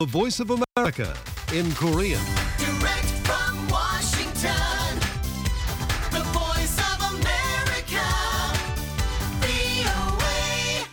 The Voice of America in Korean. Direct from Washington, the voice of America, VOA.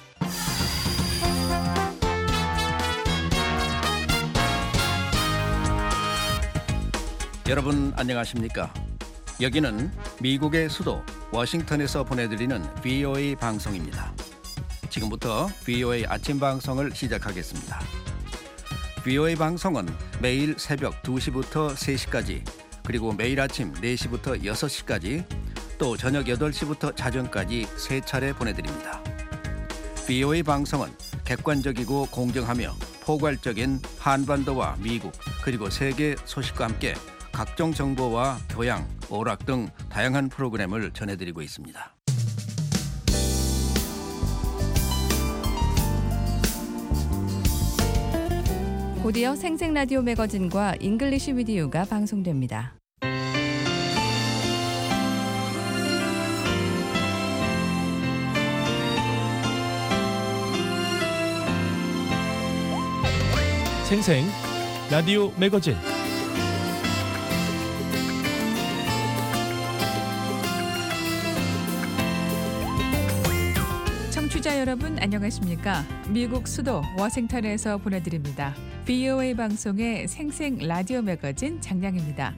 여러분 안녕하십니까? 여기는 미국의 수도 워싱턴에서 보내드리는 VOA 방송입니다. 지금부터 VOA 아침 방송을 시작하겠습니다. VOA 방송은 매일 새벽 2시부터 3시까지 그리고 매일 아침 4시부터 6시까지 또 저녁 8시부터 자정까지 3차례 보내드립니다. VOA 방송은 객관적이고 공정하며 포괄적인 한반도와 미국 그리고 세계 소식과 함께 각종 정보와 교양, 오락 등 다양한 프로그램을 전해드리고 있습니다. 곧이어 생생 라디오 매거진과 잉글리시 위디오가 방송됩니다. 생생 라디오 매거진 청취자 여러분 안녕하십니까? 미국 수도 워싱턴에서 보내드립니다. VOA 방송의 생생 라디오 매거진 장량입니다.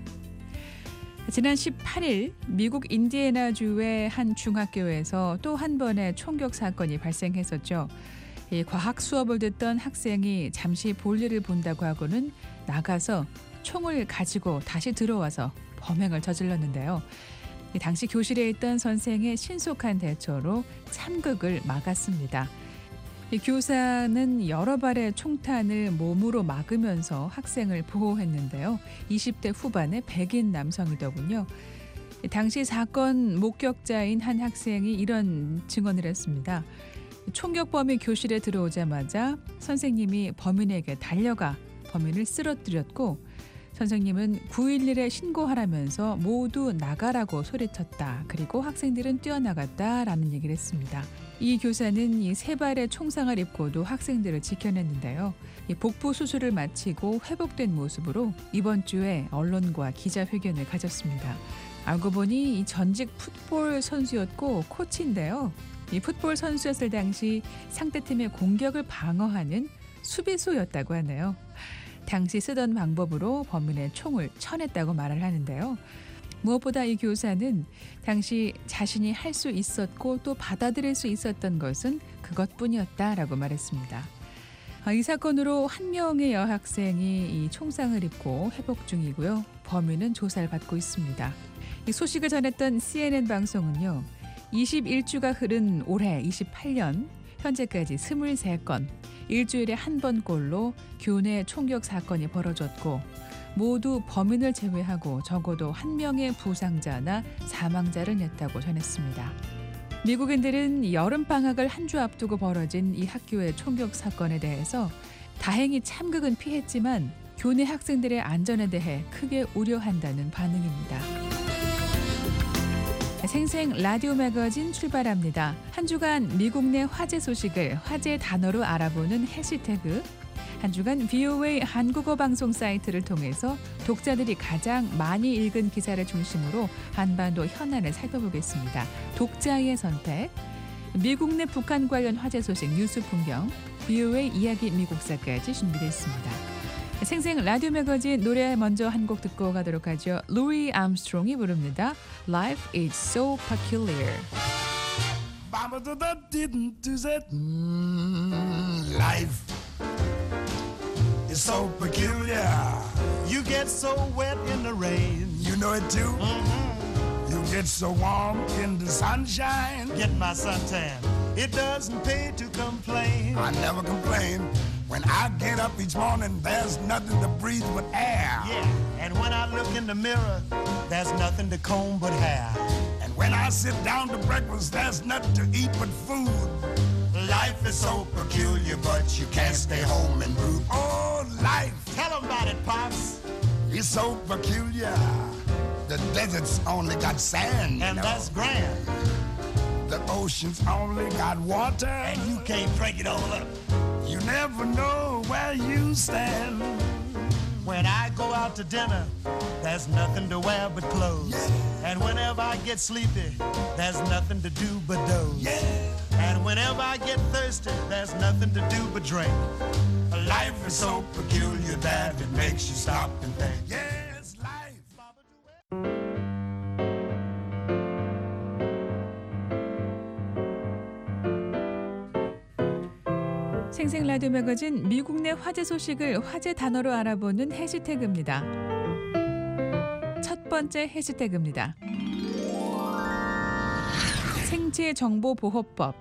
지난 18일 미국 인디애나주의 한 중학교에서 또 한 번의 총격 사건이 발생했었죠. 이 과학 수업을 듣던 학생이 잠시 볼일을 본다고 하고는 나가서 총을 가지고 다시 들어와서 범행을 저질렀는데요. 당시 교실에 있던 선생의 신속한 대처로 참극을 막았습니다. 이 교사는 여러 발의 총탄을 몸으로 막으면서 학생을 보호했는데요. 20대 후반의 백인 남성이더군요. 당시 사건 목격자인 한 학생이 이런 증언을 했습니다. 총격범이 교실에 들어오자마자 선생님이 범인에게 달려가 범인을 쓰러뜨렸고 선생님은 911에 신고하라면서 모두 나가라고 소리쳤다. 그리고 학생들은 뛰어나갔다라는 얘기를 했습니다. 이 교사는 이 세 발의 총상을 입고도 학생들을 지켜냈는데요. 이 복부 수술을 마치고 회복된 모습으로 이번 주에 언론과 기자회견을 가졌습니다. 알고 보니 이 전직 풋볼 선수였고 코치인데요. 이 풋볼 선수였을 당시 상대팀의 공격을 방어하는 수비수였다고 하네요. 당시 쓰던 방법으로 범인의 총을 쳐냈다고 말을 하는데요. 무엇보다 이 교사는 당시 자신이 할 수 있었고 또 받아들일 수 있었던 것은 그것뿐이었다라고 말했습니다. 이 사건으로 한 명의 여학생이 이 총상을 입고 회복 중이고요. 범인은 조사를 받고 있습니다. 이 소식을 전했던 CNN 방송은요. 21주가 흐른 올해 28년 현재까지 23건, 일주일에 한 번꼴로 교내 총격 사건이 벌어졌고 모두 범인을 제외하고 적어도 한 명의 부상자나 사망자를 냈다고 전했습니다. 미국인들은 여름방학을 한 주 앞두고 벌어진 이 학교의 총격 사건에 대해서 다행히 참극은 피했지만 교내 학생들의 안전에 대해 크게 우려한다는 반응입니다. 생생 라디오 매거진 출발합니다. 한 주간 미국 내 화제 소식을 화제 단어로 알아보는 해시태그, 한 주간 VOA 한국어 방송 사이트를 통해서 독자들이 가장 많이 읽은 기사를 중심으로 한반도 현안을 살펴보겠습니다. 독자의 선택, 미국 내 북한 관련 화제 소식 뉴스 풍경, VOA 이야기 미국사까지 준비되어 있습니다. 생생 라디오 매거진 노래 먼저 한 곡 듣고 가도록 하죠. 루이 암스트롱이 부릅니다. Life is so peculiar. Life is so peculiar. You get so wet in the rain. You know it too? Mm-hmm. You get so warm in the sunshine. Get my suntan. It doesn't pay to complain. I never complain. When I get up each morning, there's nothing to breathe but air. Yeah, and when I look in the mirror, there's nothing to comb but hair. And when I sit down to breakfast, there's nothing to eat but food. Life is so peculiar, but you can't stay home and brood. Oh, life Tell 'em about it, Pops. is so peculiar. The desert's only got sand, you And know. that's grand. The ocean's only got water. And you can't drink it all up. You never know where you stand. When I go out to dinner, there's nothing to wear but clothes. And whenever I get sleepy, there's nothing to do but doze. And whenever I get thirsty, there's nothing to do but drink. Life is so peculiar that it makes you stop and think. Yes, life. 생생 라디오 매거진 미국 내 화제 소식을 화제 단어로 알아보는 해시태그입니다. 첫 번째 해시태그입니다. 생체정보보호법.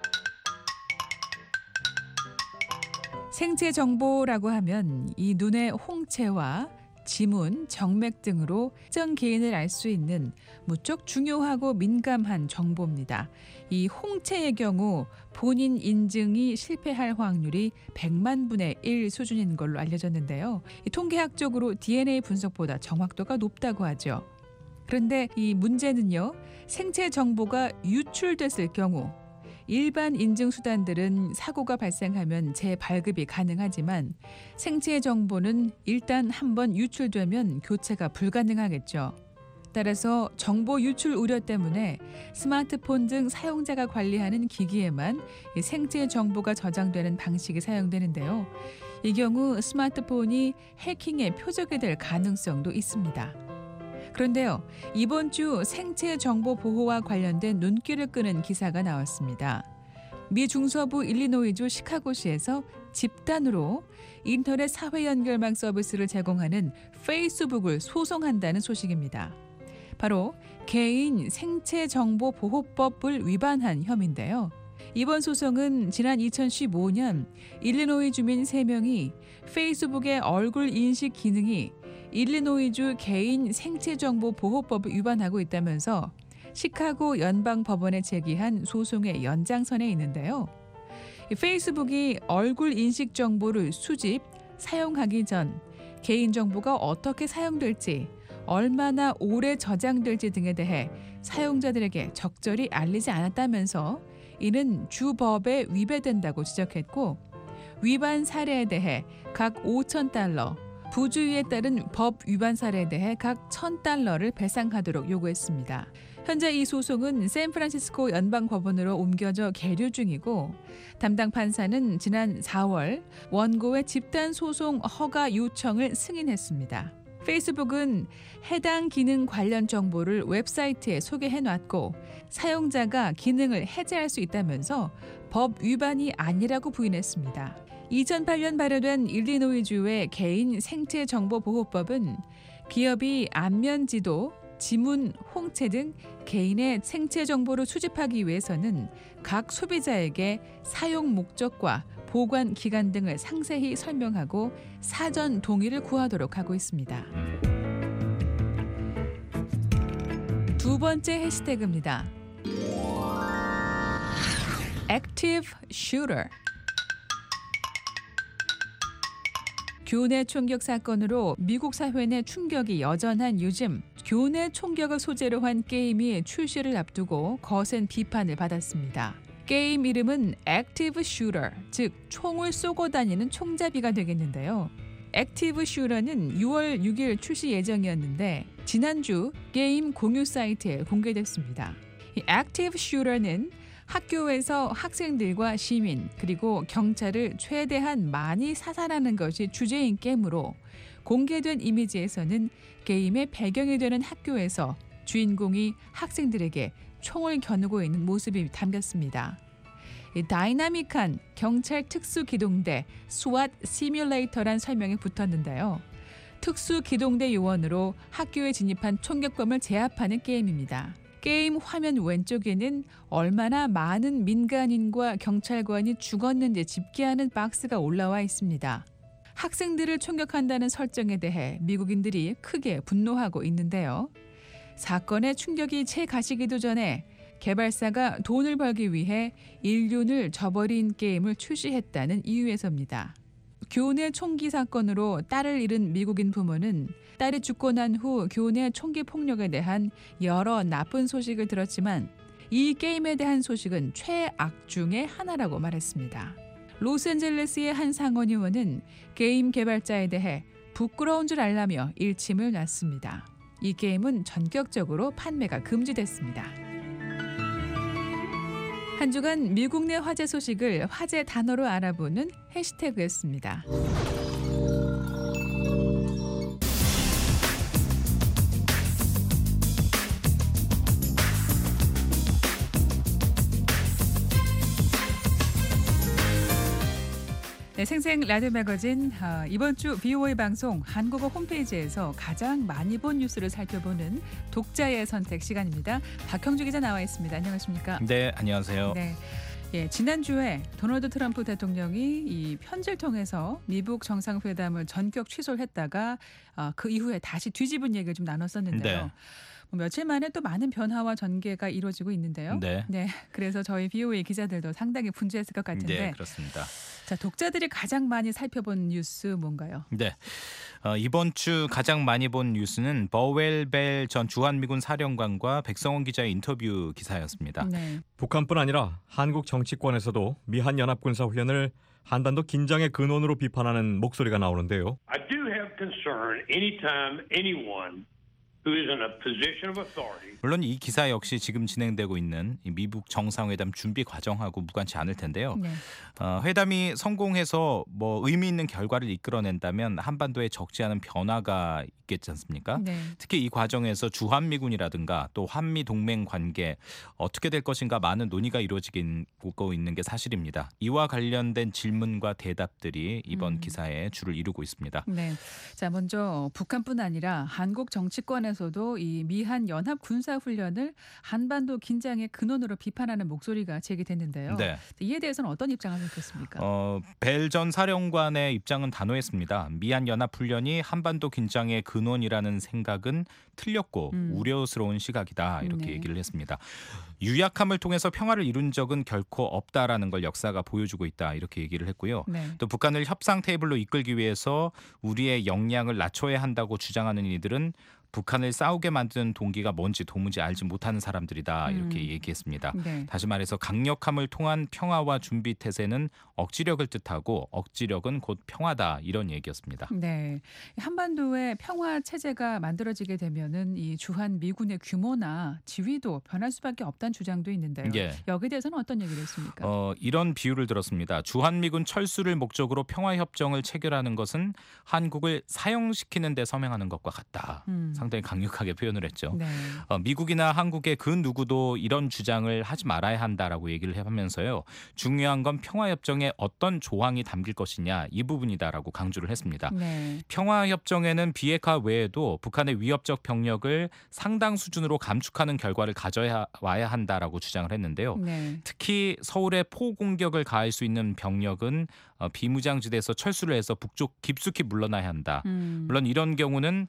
생체정보라고 하면 이 눈의 홍채와 지문, 정맥 등으로 특정 개인을 알 수 있는 무척 중요하고 민감한 정보입니다. 이 홍채의 경우 본인 인증이 실패할 확률이 100만 분의 1 수준인 걸로 알려졌는데요. 이 통계학적으로 DNA 분석보다 정확도가 높다고 하죠. 그런데 이 문제는요. 생체 정보가 유출됐을 경우 일반 인증 수단들은 사고가 발생하면 재발급이 가능하지만 생체 정보는 일단 한번 유출되면 교체가 불가능하겠죠. 따라서 정보 유출 우려 때문에 스마트폰 등 사용자가 관리하는 기기에만 생체 정보가 저장되는 방식이 사용되는데요. 이 경우 스마트폰이 해킹의 표적이 될 가능성도 있습니다. 그런데요, 이번 주 생체 정보 보호와 관련된 눈길을 끄는 기사가 나왔습니다. 미 중서부 일리노이주 시카고시에서 집단으로 인터넷 사회 연결망 서비스를 제공하는 페이스북을 소송한다는 소식입니다. 바로 개인 생체 정보 보호법을 위반한 혐의인데요. 이번 소송은 지난 2015년 일리노이 주민 3명이 페이스북의 얼굴 인식 기능이 일리노이주 개인 생체정보 보호법을 위반하고 있다면서 시카고 연방법원에 제기한 소송의 연장선에 있는데요. 페이스북이 얼굴 인식 정보를 수집, 사용하기 전 개인정보가 어떻게 사용될지, 얼마나 오래 저장될지 등에 대해 사용자들에게 적절히 알리지 않았다면서 이는 주법에 위배된다고 지적했고 위반 사례에 대해 각 $5,000, 부주의에 따른 법 위반 사례에 대해 각 $1,000를 배상하도록 요구했습니다. 현재 이 소송은 샌프란시스코 연방법원으로 옮겨져 계류 중이고 담당 판사는 지난 4월 원고의 집단 소송 허가 요청을 승인했습니다. 페이스북은 해당 기능 관련 정보를 웹사이트에 소개해놨고 사용자가 기능을 해제할 수 있다면서 법 위반이 아니라고 부인했습니다. 2008년 발효된 일리노이주의 개인 생체정보보호법은 기업이 안면지도, 지문, 홍채 등 개인의 생체 정보를 수집하기 위해서는 각 소비자에게 사용 목적과 보관 기간 등을 상세히 설명하고 사전 동의를 구하도록 하고 있습니다. 두 번째 해시태그입니다. Active Shooter. 교내 총격 사건으로 미국 사회 내 충격이 여전한 요즘 교내 총격을 소재로 한 게임이 출시를 앞두고 거센 비판을 받았습니다. 게임 이름은 Active Shooter, 즉 총을 쏘고 다니는 총잡이가 되겠는데요. Active Shooter는 6월 6일 출시 예정이었는데 지난주 게임 공유 사이트에 공개됐습니다. 이 Active Shooter는 학교에서 학생들과 시민 그리고 경찰을 최대한 많이 사살하는 것이 주제인 게임으로 공개된 이미지에서는 게임의 배경이 되는 학교에서 주인공이 학생들에게 총을 겨누고 있는 모습이 담겼습니다. 다이나믹한 경찰 특수기동대 SWAT 시뮬레이터란 설명이 붙었는데요. 특수기동대 요원으로 학교에 진입한 총격범을 제압하는 게임입니다. 게임 화면 왼쪽에는 얼마나 많은 민간인과 경찰관이 죽었는지 집계하는 박스가 올라와 있습니다. 학생들을 총격한다는 설정에 대해 미국인들이 크게 분노하고 있는데요. 사건의 충격이 채 가시기도 전에 개발사가 돈을 벌기 위해 인륜을 저버린 게임을 출시했다는 이유에서입니다. 교내 총기 사건으로 딸을 잃은 미국인 부모는 딸이 죽고 난 후 교내 총기 폭력에 대한 여러 나쁜 소식을 들었지만 이 게임에 대한 소식은 최악 중의 하나라고 말했습니다. 로스앤젤레스의 한 상원 의원은 게임 개발자에 대해 부끄러운 줄 알라며 일침을 놨습니다. 이 게임은 전격적으로 판매가 금지됐습니다. 한 주간 미국 내 화제 소식을 화제 단어로 알아보는 해시태그였습니다. 네, 생생 라디오 매거진 이번 주 VOA 방송 한국어 홈페이지에서 가장 많이 본 뉴스를 살펴보는 독자의 선택 시간입니다. 박형주 기자 나와 있습니다. 안녕하십니까? 네, 안녕하세요. 네. 예, 지난주에 도널드 트럼프 대통령이 이 편지를 통해서 미국 정상회담을 전격 취소를 했다가 그 이후에 다시 뒤집은 얘기를 좀 나눴었는데요. 네. 며칠 만에 또 많은 변화와 전개가 이루어지고 있는데요. 네. 그래서 저희 VOA 기자들도 상당히 분주했을 것 같은데. 네, 그렇습니다. 자, 독자들이 가장 많이 살펴본 뉴스 뭔가요? 네. 이번 주 가장 많이 본 뉴스는 버웰 벨 전 주한미군 사령관과 백성원 기자의 인터뷰 기사였습니다. 네. 북한뿐 아니라 한국 정치권에서도 미한 연합군사훈련을 한반도 긴장의 근원으로 비판하는 목소리가 나오는데요. I do have concern anytime anyone who is in a position of authority. 물론 이 기사 역시 지금 진행되고 있는 이 미국 정상회담 준비 과정하고 무관치 않을 텐데요. 네. 회담이 성공해서 뭐 의미 있는 결과를 이끌어낸다면 한반도에 적지 않은 변화가 있겠지 않습니까? 네. 특히 이 과정에서 주한미군이라든가 또 한미 동맹 관계 어떻게 될 것인가 많은 논의가 이루어지고 있는 게 사실입니다. 이와 관련된 질문과 대답들이 이번 기사에 줄을 이루고 있습니다. 네. 자, 먼저 북한뿐 아니라 한국 정치권에서도 이 미한 연합 군사 훈련을 한반도 긴장의 근원으로 비판하는 목소리가 제기됐는데요. 네. 이에 대해서는 어떤 입장을 밝혔습니까? 벨 전 사령관의 입장은 단호했습니다. 미한 연합 훈련이 한반도 긴장의 근원이라는 생각은 틀렸고 우려스러운 시각이다 이렇게 네. 얘기를 했습니다. 유약함을 통해서 평화를 이룬 적은 결코 없다라는 걸 역사가 보여주고 있다 이렇게 얘기를 했고요. 네. 또 북한을 협상 테이블로 이끌기 위해서 우리의 역량을 낮춰야 한다고 주장하는 이들은 북한을 싸우게 만드는 동기가 뭔지 도무지 알지 못하는 사람들이다 이렇게 얘기했습니다. 네. 다시 말해서 강력함을 통한 평화와 준비 태세는 억지력을 뜻하고 억지력은 곧 평화다 이런 얘기였습니다. 네. 한반도의 평화 체제가 만들어지게 되면은 이 주한 미군의 규모나 지위도 변할 수밖에 없다는 주장도 있는데요. 예. 여기에 대해서는 어떤 얘기를 했습니까? 이런 비유를 들었습니다. 주한미군 철수를 목적으로 평화협정을 체결하는 것은 한국을 사형시키는 데 서명하는 것과 같다. 상당히 강력하게 표현을 했죠. 네. 미국이나 한국의 그 누구도 이런 주장을 하지 말아야 한다라고 얘기를 하면서요. 중요한 건 평화협정에 어떤 조항이 담길 것이냐 이 부분이다라고 강조를 했습니다. 네. 평화협정에는 비핵화 외에도 북한의 위협적 병력을 상당 수준으로 감축하는 결과를 가져와야 한다라고 주장을 했는데요. 네. 특히 서울에 포공격을 가할 수 있는 병력은 비무장지대에서 철수를 해서 북쪽 깊숙이 물러나야 한다. 물론 이런 경우는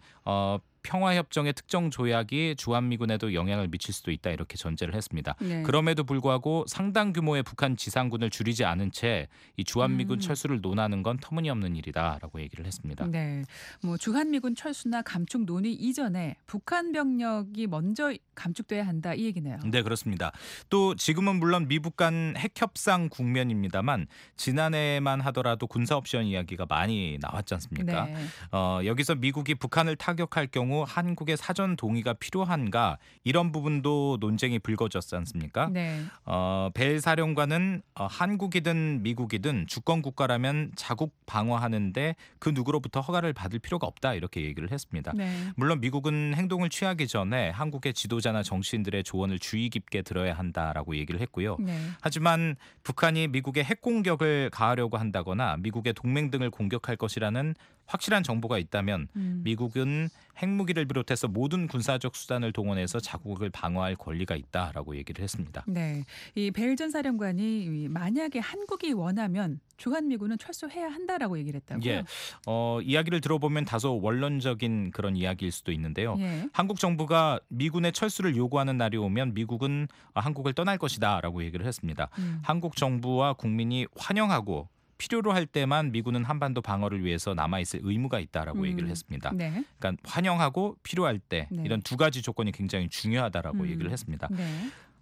평화협정의 특정 조약이 주한미군에도 영향을 미칠 수도 있다 이렇게 전제를 했습니다. 네. 그럼에도 불구하고 상당 규모의 북한 지상군을 줄이지 않은 채 이 주한미군 철수를 논하는 건 터무니없는 일이다라고 얘기를 했습니다. 네, 뭐 주한미군 철수나 감축 논의 이전에 북한 병력이 먼저 감축돼야 한다 이 얘기네요. 네, 그렇습니다. 또 지금은 물론 미북 간 핵협상 국면입니다만 지난해만 하더라도 군사 옵션 이야기가 많이 나왔지 않습니까? 네. 여기서 미국이 북한을 타격할 경우 한국의 사전 동의가 필요한가 이런 부분도 논쟁이 불거졌지 않습니까? 네. 벨 사령관은 한국이든 미국이든 주권 국가라면 자국 방어하는데 그 누구로부터 허가를 받을 필요가 없다 이렇게 얘기를 했습니다. 네. 물론 미국은 행동을 취하기 전에 한국의 지도자나 정치인들의 조언을 주의 깊게 들어야 한다라고 얘기를 했고요. 네. 하지만 북한이 미국의 핵 공격을 가하려고 한다거나 미국의 동맹 등을 공격할 것이라는 확실한 정보가 있다면 미국은 핵무기를 비롯해서 모든 군사적 수단을 동원해서 자국을 방어할 권리가 있다라고 얘기를 했습니다. 네, 이 벨 전 사령관이 만약에 한국이 원하면 주한미군은 철수해야 한다라고 얘기를 했다고요? 예, 이야기를 들어보면 다소 원론적인 그런 이야기일 수도 있는데요. 예. 한국 정부가 미군의 철수를 요구하는 날이 오면 미국은 한국을 떠날 것이다라고 얘기를 했습니다. 한국 정부와 국민이 환영하고 필요로 할 때만 미군은 한반도 방어를 위해서 남아있을 의무가 있다라고 얘기를 했습니다. 네. 그러니까 환영하고 필요할 때 네. 이런 두 가지 조건이 굉장히 중요하다라고 얘기를 했습니다. 네.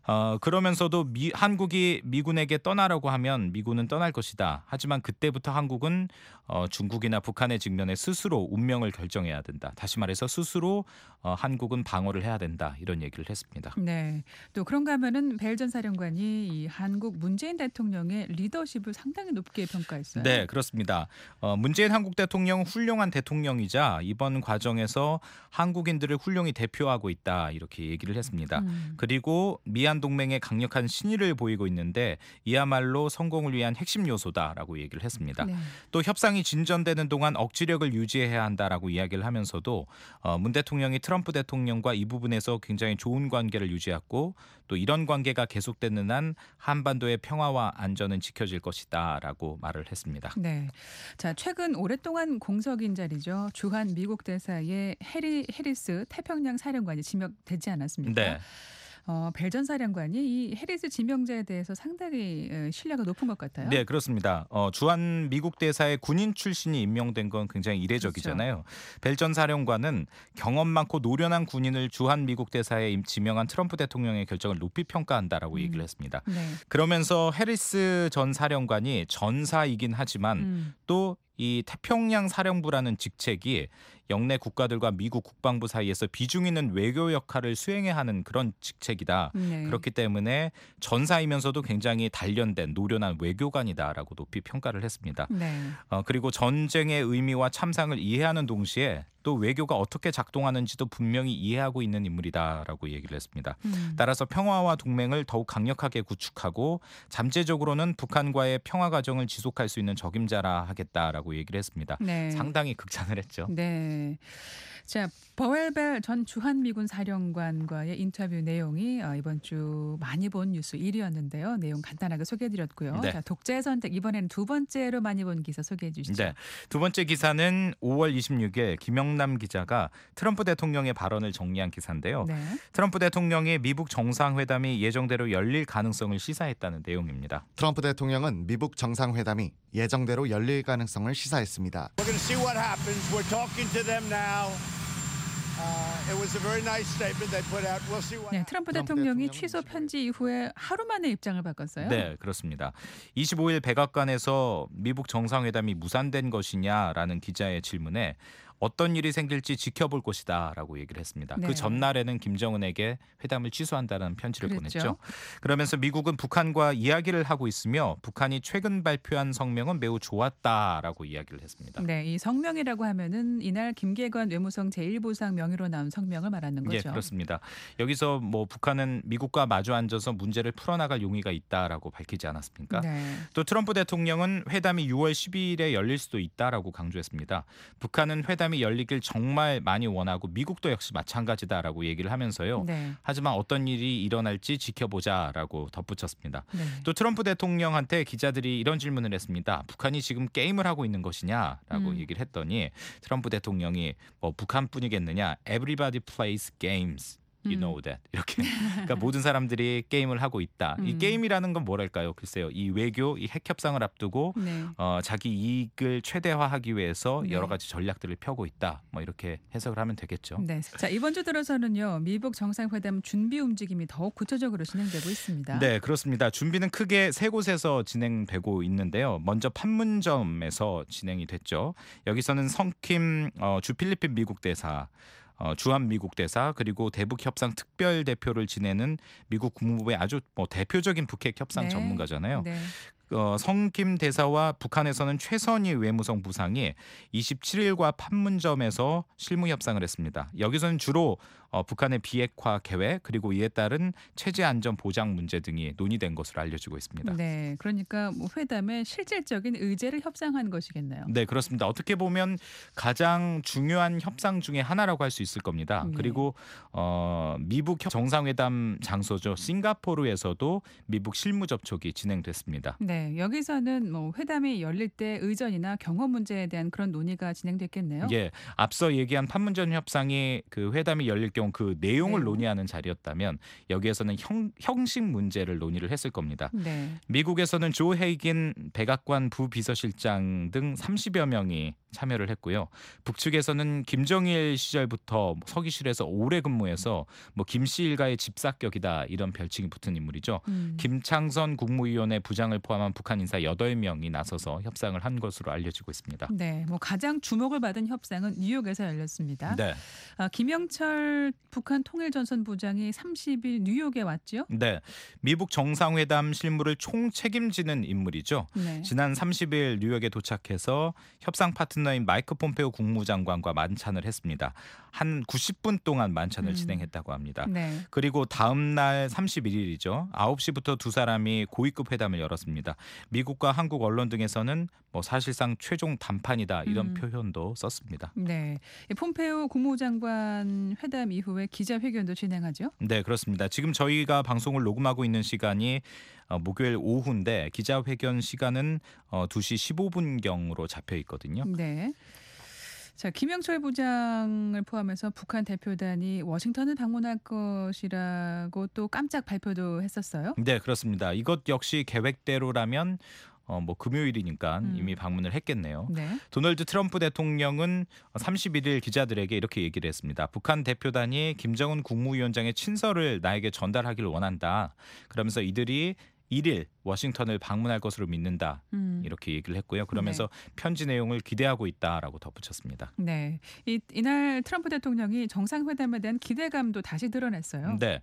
그러면서도 한국이 미군에게 떠나라고 하면 미군은 떠날 것이다. 하지만 그때부터 한국은 중국이나 북한의 직면에 스스로 운명을 결정해야 된다. 다시 말해서 스스로 한국은 방어를 해야 된다. 이런 얘기를 했습니다. 네. 또 그런가 하면은 벨전 사령관이 이 한국 문재인 대통령의 리더십을 상당히 높게 평가했어요. 네, 그렇습니다. 문재인 한국 대통령 훌륭한 대통령이자 이번 과정에서 한국인들을 훌륭히 대표하고 있다. 이렇게 얘기를 했습니다. 그리고 미한 동맹에 강력한 신의를 보이고 있는데 이야말로 성공을 위한 핵심 요소다라고 얘기를 했습니다. 네. 또 협상이 진전되는 동안 억지력을 유지해야 한다라고 이야기를 하면서도 문 대통령이 트럼프 대통령과 이 부분에서 굉장히 좋은 관계를 유지했고 또 이런 관계가 계속되는 한 한반도의 평화와 안전은 지켜질 것이다라고 말을 했습니다. 네. 자, 최근 오랫동안 공석인 자리죠. 주한 미국 대사의 해리스 태평양 사령관이 지명되지 않았습니까? 네. 벨전 사령관이 이 해리스 지명자에 대해서 상당히 신뢰가 높은 것 같아요. 네, 그렇습니다. 주한 미국 대사의 군인 출신이 임명된 건 굉장히 이례적이잖아요. 그렇죠. 벨전 사령관은 경험 많고 노련한 군인을 주한 미국 대사에 지명한 트럼프 대통령의 결정을 높이 평가한다라고 얘기를 했습니다. 네. 그러면서 해리스 전 사령관이 전사이긴 하지만 또 이 태평양 사령부라는 직책이 영내 국가들과 미국 국방부 사이에서 비중 있는 외교 역할을 수행해야 하는 그런 직책이다. 네. 그렇기 때문에 전사이면서도 굉장히 단련된 노련한 외교관이다라고 높이 평가를 했습니다. 네. 그리고 전쟁의 의미와 참상을 이해하는 동시에 또 외교가 어떻게 작동하는지도 분명히 이해하고 있는 인물이다라고 얘기를 했습니다. 따라서 평화와 동맹을 더욱 강력하게 구축하고 잠재적으로는 북한과의 평화 과정을 지속할 수 있는 적임자라 하겠다라고 얘기를 했습니다. 네. 상당히 극찬을 했죠. 네. 자, 버웰벨 전 주한미군 사령관과의 인터뷰 내용이 이번 주 많이 본 뉴스 1위였는데요. 내용 간단하게 소개해드렸고요. 네. 자, 독자의 선택 이번에는 두 번째로 많이 본 기사 소개해 주시죠. 네, 두 번째 기사는 5월 26일 김영남 기자가 트럼프 대통령의 발언을 정리한 기사인데요. 네. 트럼프 대통령이 미국 정상회담이 예정대로 열릴 가능성을 시사했다는 내용입니다. 트럼프 대통령은 미국 정상회담이 예정대로 열릴 가능성을 시사했습니다. We're going to see what happens. We're talking to them now. It was a very nice statement they put out. We'll see what 네, happens. 트럼프 대통령이 취소 편지 이후에 하루 만에 입장을 바꿨어요. 네, 그렇습니다. 25일 백악관에서 미국 정상회담이 무산된 것이냐라는 기자의 질문에 어떤 일이 생길지 지켜볼 것이다라고 얘기를 했습니다. 네. 그 전날에는 김정은에게 회담을 취소한다는 편지를 그랬죠. 보냈죠. 그러면서 미국은 북한과 이야기를 하고 있으며 북한이 최근 발표한 성명은 매우 좋았다라고 이야기를 했습니다. 네, 이 성명이라고 하면은 이날 김계관 외무성 제1부상 명의로 나온 성명을 말하는 거죠. 예, 그렇습니다. 여기서 뭐 북한은 미국과 마주 앉아서 문제를 풀어나갈 용의가 있다라고 밝히지 않았습니까? 네. 또 트럼프 대통령은 회담이 6월 12일에 열릴 수도 있다라고 강조했습니다. 북한은 회담이 열리길 정말 많이 원하고 미국도 역시 마찬가지다라고 얘기를 하면서요. 네. 하지만 어떤 일이 일어날지 지켜보자라고 덧붙였습니다. 네. 또 트럼프 대통령한테 기자들이 이런 질문을 했습니다. 북한이 지금 게임을 하고 있는 것이냐라고 얘기를 했더니 트럼프 대통령이 뭐 북한뿐이겠느냐? Everybody plays games. You know that. 이렇게. 그러니까 모든 사람들이 게임을 하고 있다. 이 게임이라는 건 뭐랄까요? 글쎄요. 이 외교, 이 핵 협상을 앞두고 네. 자기 이익을 최대화하기 위해서 네. 여러 가지 전략들을 펴고 있다. 뭐 이렇게 해석을 하면 되겠죠. 네. 자, 이번 주 들어서는요. 미국 정상회담 준비 움직임이 더욱 구체적으로 진행되고 있습니다. 네, 그렇습니다. 준비는 크게 세 곳에서 진행되고 있는데요. 먼저 판문점에서 진행이 됐죠. 여기서는 성킴 주 필리핀 미국 대사 주한 미국 대사 그리고 대북 협상 특별 대표를 지내는 미국 국무부의 아주 대표적인 북핵 협상 네. 전문가잖아요. 네. 성김 대사와 북한에서는 최선희 외무성 부상이 27일과 판문점에서 실무 협상을 했습니다. 여기서는 주로 북한의 비핵화 계획 그리고 이에 따른 체제 안전 보장 문제 등이 논의된 것으로 알려지고 있습니다. 네, 그러니까 뭐 회담의 실질적인 의제를 협상한 것이겠네요. 네, 그렇습니다. 어떻게 보면 가장 중요한 협상 중에 하나라고 할 수 있을 겁니다. 네. 그리고 미북 정상회담 장소죠. 싱가포르에서도 미북 실무 접촉이 진행됐습니다. 네. 네, 여기서는 뭐 회담이 열릴 때 의전이나 경호 문제에 대한 그런 논의가 진행됐겠네요. 예, 앞서 얘기한 판문점 협상이 그 회담이 열릴 경우 그 내용을 네. 논의하는 자리였다면 여기에서는 형식 문제를 논의를 했을 겁니다. 네. 미국에서는 조 헤이긴 백악관 부비서실장 등 30여 명이 참여를 했고요. 북측에서는 김정일 시절부터 서기실에서 오래 근무해서 뭐 김씨 일가의 집사격이다 이런 별칭이 붙은 인물이죠. 김창선 국무위원회 부장을 포함한 북한 인사 8명이 나서서 협상을 한 것으로 알려지고 있습니다. 네, 뭐 가장 주목을 받은 협상은 뉴욕에서 열렸습니다. 네. 김영철 북한 통일전선부장이 30일 뉴욕에 왔죠. 네, 미북 정상회담 실무를 총 책임지는 인물이죠. 네. 지난 30일 뉴욕에 도착해서 협상 파트너인 마이크 폼페오 국무장관과 만찬을 했습니다. 한 90분 동안 만찬을 진행했다고 합니다. 네. 그리고 다음 날 31일이죠. 9시부터 두 사람이 고위급 회담을 열었습니다. 미국과 한국 언론 등에서는 뭐 사실상 최종 담판이다 이런 표현도 썼습니다. 네, 이 폼페오 국무장관 회담 이후에 기자회견도 진행하죠. 네, 그렇습니다. 지금 저희가 방송을 녹음하고 있는 시간이 목요일 오후인데 기자회견 시간은 2시 15분경으로 잡혀 있거든요. 네. 자, 김영철 부장을 포함해서 북한 대표단이 워싱턴을 방문할 것이라고 또 깜짝 발표도 했었어요. 네, 그렇습니다. 이것 역시 계획대로라면 뭐 금요일이니까 이미 방문을 했겠네요. 네. 도널드 트럼프 대통령은 31일 기자들에게 이렇게 얘기를 했습니다. 북한 대표단이 김정은 국무위원장의 친서를 나에게 전달하기를 원한다. 그러면서 이들이 1일 워싱턴을 방문할 것으로 믿는다. 이렇게 얘기를 했고요. 그러면서 편지 내용을 기대하고 있다라고 덧붙였습니다. 네, 이날 트럼프 대통령이 정상회담에 대한 기대감도 다시 드러냈어요. 네,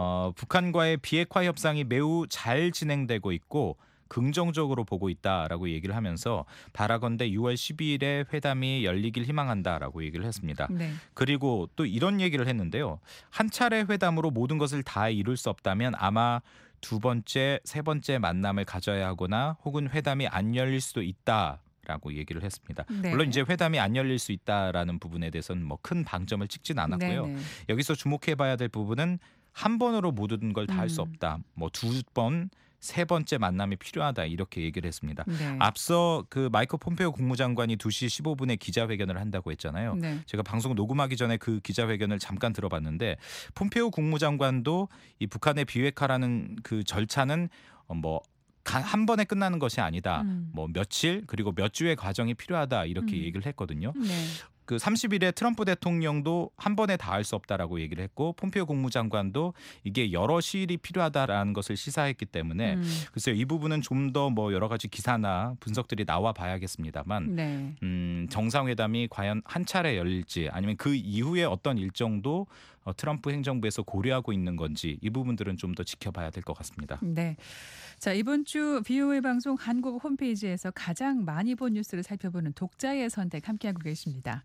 북한과의 비핵화 협상이 매우 잘 진행되고 있고 긍정적으로 보고 있다라고 얘기를 하면서 바라건대 6월 12일에 회담이 열리길 희망한다라고 얘기를 했습니다. 네. 그리고 또 이런 얘기를 했는데요. 한 차례 회담으로 모든 것을 다 이룰 수 없다면 아마 두 번째, 세 번째 만남을 가져야 하거나 혹은 회담이 안 열릴 수도 있다라고 얘기를 했습니다. 네. 물론 이제 회담이 안 열릴 수 있다라는 부분에 대해서는 뭐 큰 방점을 찍진 않았고요. 네, 네. 여기서 주목해봐야 될 부분은 한 번으로 모든 걸 다 할 수 없다. 뭐 두 번, 세 번째 만남이 필요하다 이렇게 얘기를 했습니다. 네. 앞서 그 마이크 폼페오 국무장관이 2시 15분에 기자회견을 한다고 했잖아요. 네. 제가 방송 녹음하기 전에 그 기자회견을 잠깐 들어봤는데 폼페오 국무장관도 이 북한의 비핵화라는 그 절차는 뭐 한 번에 끝나는 것이 아니다. 뭐 며칠 그리고 몇 주의 과정이 필요하다 이렇게 얘기를 했거든요. 네. 그 30일에 트럼프 대통령도 한 번에 다 할 수 없다라고 얘기를 했고 폼페오 국무장관도 이게 여러 시일이 필요하다라는 것을 시사했기 때문에 글쎄요 이 부분은 좀 더 뭐 여러 가지 기사나 분석들이 나와 봐야겠습니다만 네. 정상회담이 과연 한 차례 열릴지 아니면 그 이후에 어떤 일정도 트럼프 행정부에서 고려하고 있는 건지 이 부분들은 좀 더 지켜봐야 될 것 같습니다. 네. 자, 이번 주 VOA 방송 한국 홈페이지에서 가장 많이 본 뉴스를 살펴보는 독자의 선택 함께하고 계십니다.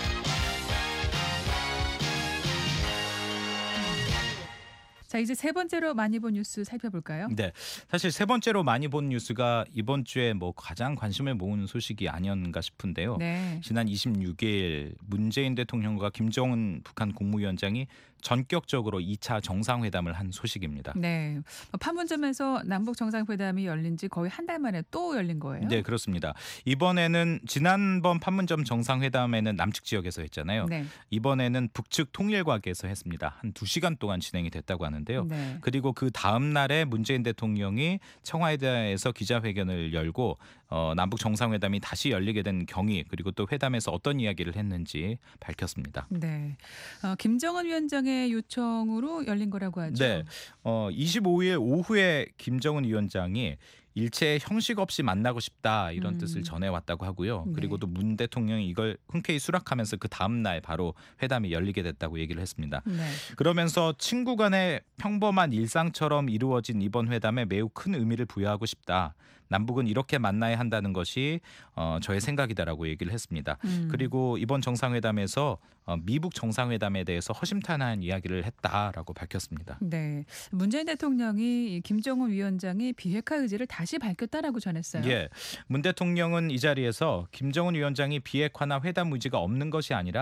자, 이제 세 번째로 많이 본 뉴스 살펴볼까요? 네, 사실 세 번째로 많이 본 뉴스가 이번 주에 뭐 가장 관심을 모으는 소식이 아니었는가 싶은데요. 네. 지난 26일 문재인 대통령과 김정은 북한 국무위원장이 전격적으로 2차 정상회담을 한 소식입니다. 네, 판문점에서 남북 정상회담이 열린 지 거의 한 달 만에 또 열린 거예요? 네, 그렇습니다. 이번에는 지난번 판문점 정상회담에는 남측 지역에서 했잖아요. 네. 이번에는 북측 통일각에서 했습니다. 한 2시간 동안 진행이 됐다고 하는데요. 네. 그리고 그 다음 날에 문재인 대통령이 청와대에서 기자회견을 열고 남북 정상회담이 다시 열리게 된 경위 그리고 또 회담에서 어떤 이야기를 했는지 밝혔습니다. 네, 김정은 위원장의 요청으로 열린 거라고 하죠. 네, 25일 오후에 김정은 위원장이 일체 형식 없이 만나고 싶다 이런 뜻을 전해왔다고 하고요. 네. 그리고 또 문 대통령이 이걸 흔쾌히 수락하면서 그 다음 날 바로 회담이 열리게 됐다고 얘기를 했습니다. 네. 그러면서 친구 간의 평범한 일상처럼 이루어진 이번 회담에 매우 큰 의미를 부여하고 싶다. 남북은 이렇게 만나야 한다는 것이 저의 생각이다라고 얘기를 했습니다. 그리고 이번 정상회담에서 미북 정상회담에 대해서 허심탄회한 이야기를 했다라고 밝혔습니다. 네, 문재인 대통령이 김정은 위원장이 비핵화 의지를 다시 밝혔다라고 전했어요. 예, 문 대통령은 이 자리에서 김정은 위원장이 비핵화나 회담 의지가 없는 것이 아니라